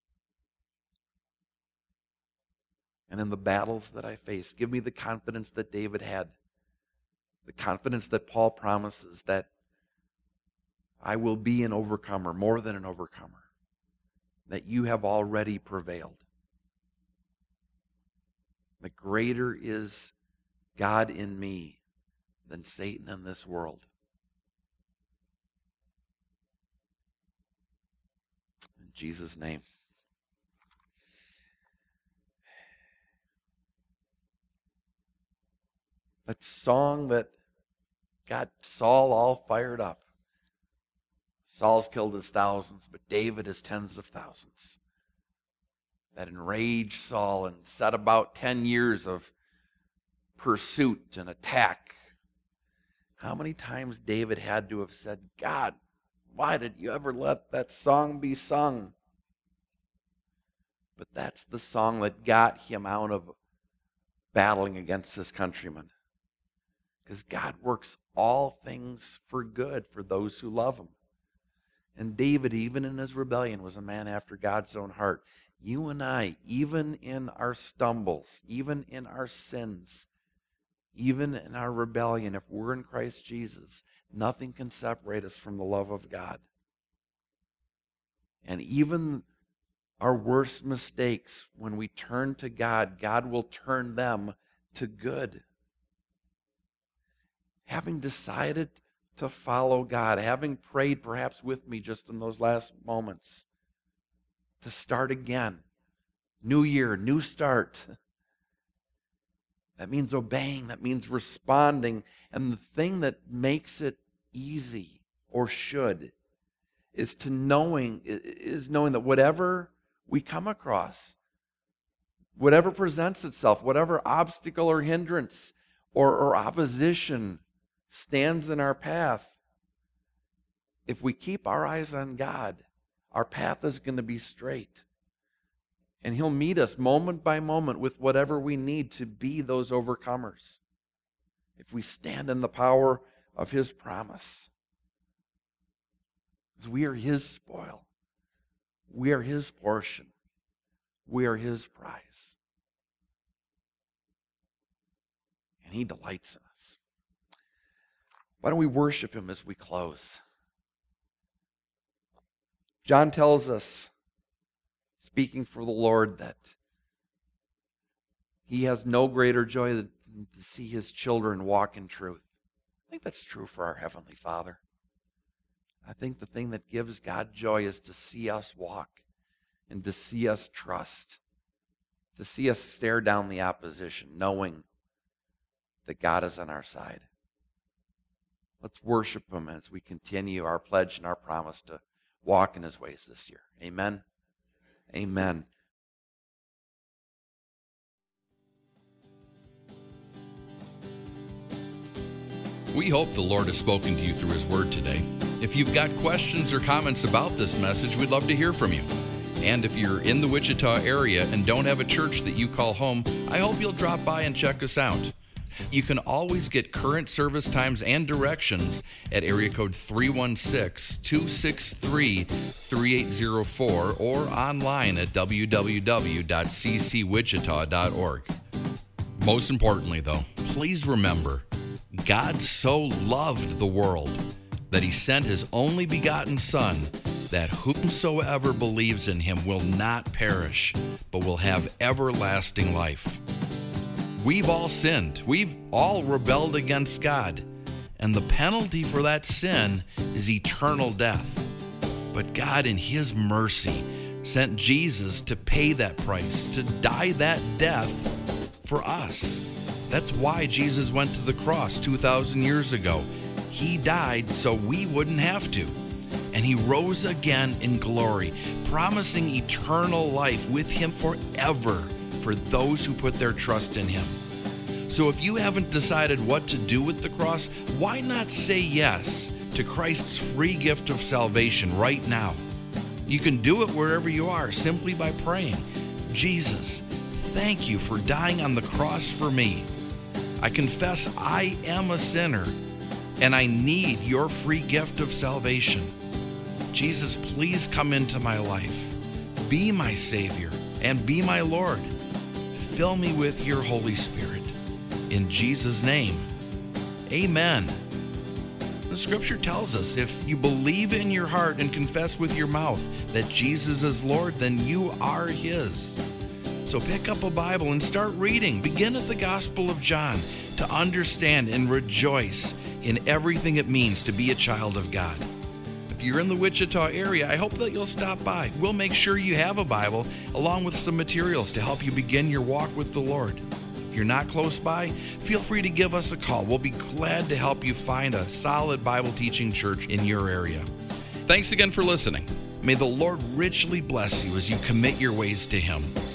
And in the battles that I face, give me the confidence that David had, the confidence that Paul promises that I will be an overcomer, more than an overcomer, that you have already prevailed. That greater is God in me than Satan in this world. In Jesus' name. That song that got Saul all fired up. Saul's killed his thousands, but David his tens of thousands. That enraged Saul and set about ten years of pursuit and attack. How many times David had to have said, God, why did you ever let that song be sung? But that's the song that got him out of battling against his countrymen. Because God works all things for good for those who love him. And David, even in his rebellion, was a man after God's own heart. You and I, even in our stumbles, even in our sins, even in our rebellion, if we're in Christ Jesus, nothing can separate us from the love of God. And even our worst mistakes, when we turn to God, God will turn them to good. Having decided to follow God, having prayed perhaps with me just in those last moments, to start again. New year, new start. That means obeying, that means responding. And the thing that makes it easy, or should, is to knowing, is knowing that whatever we come across, whatever presents itself, whatever obstacle or hindrance or, or opposition stands in our path, if we keep our eyes on God, our path is going to be straight. And He'll meet us moment by moment with whatever we need to be those overcomers. If we stand in the power of His promise. Because we are His spoil. We are His portion. We are His prize. And He delights in us. Why don't we worship Him as we close? John tells us, speaking for the Lord, that he has no greater joy than to see his children walk in truth. I think that's true for our Heavenly Father. I think the thing that gives God joy is to see us walk and to see us trust, to see us stare down the opposition, knowing that God is on our side. Let's worship Him as we continue our pledge and our promise to walk in His ways this year. Amen. Amen. We hope the Lord has spoken to you through His Word today. If you've got questions or comments about this message, we'd love to hear from you. And if you're in the Wichita area and don't have a church that you call home, I hope you'll drop by and check us out. You can always get current service times and directions at area code three one six, two six three, three eight zero four or online at w w w dot c c wichita dot org. Most importantly, though, please remember, God so loved the world that He sent His only begotten Son, that whomsoever believes in Him will not perish, but will have everlasting life. We've all sinned. We've all rebelled against God. And the penalty for that sin is eternal death. But God, in His mercy, sent Jesus to pay that price, to die that death for us. That's why Jesus went to the cross two thousand years ago. He died so we wouldn't have to. And He rose again in glory, promising eternal life with Him forever for those who put their trust in Him. So if you haven't decided what to do with the cross, why not say yes to Christ's free gift of salvation right now? You can do it wherever you are simply by praying, Jesus, thank you for dying on the cross for me. I confess I am a sinner and I need your free gift of salvation. Jesus, please come into my life. Be my Savior and be my Lord. Fill me with your Holy Spirit. In Jesus' name, amen. The Scripture tells us if you believe in your heart and confess with your mouth that Jesus is Lord, then you are His. So pick up a Bible and start reading. Begin at the Gospel of John to understand and rejoice in everything it means to be a child of God. If you're in the Wichita area, I hope that you'll stop by. We'll make sure you have a Bible along with some materials to help you begin your walk with the Lord. If you're not close by, feel free to give us a call. We'll be glad to help you find a solid Bible teaching church in your area. Thanks again for listening. May the Lord richly bless you as you commit your ways to Him.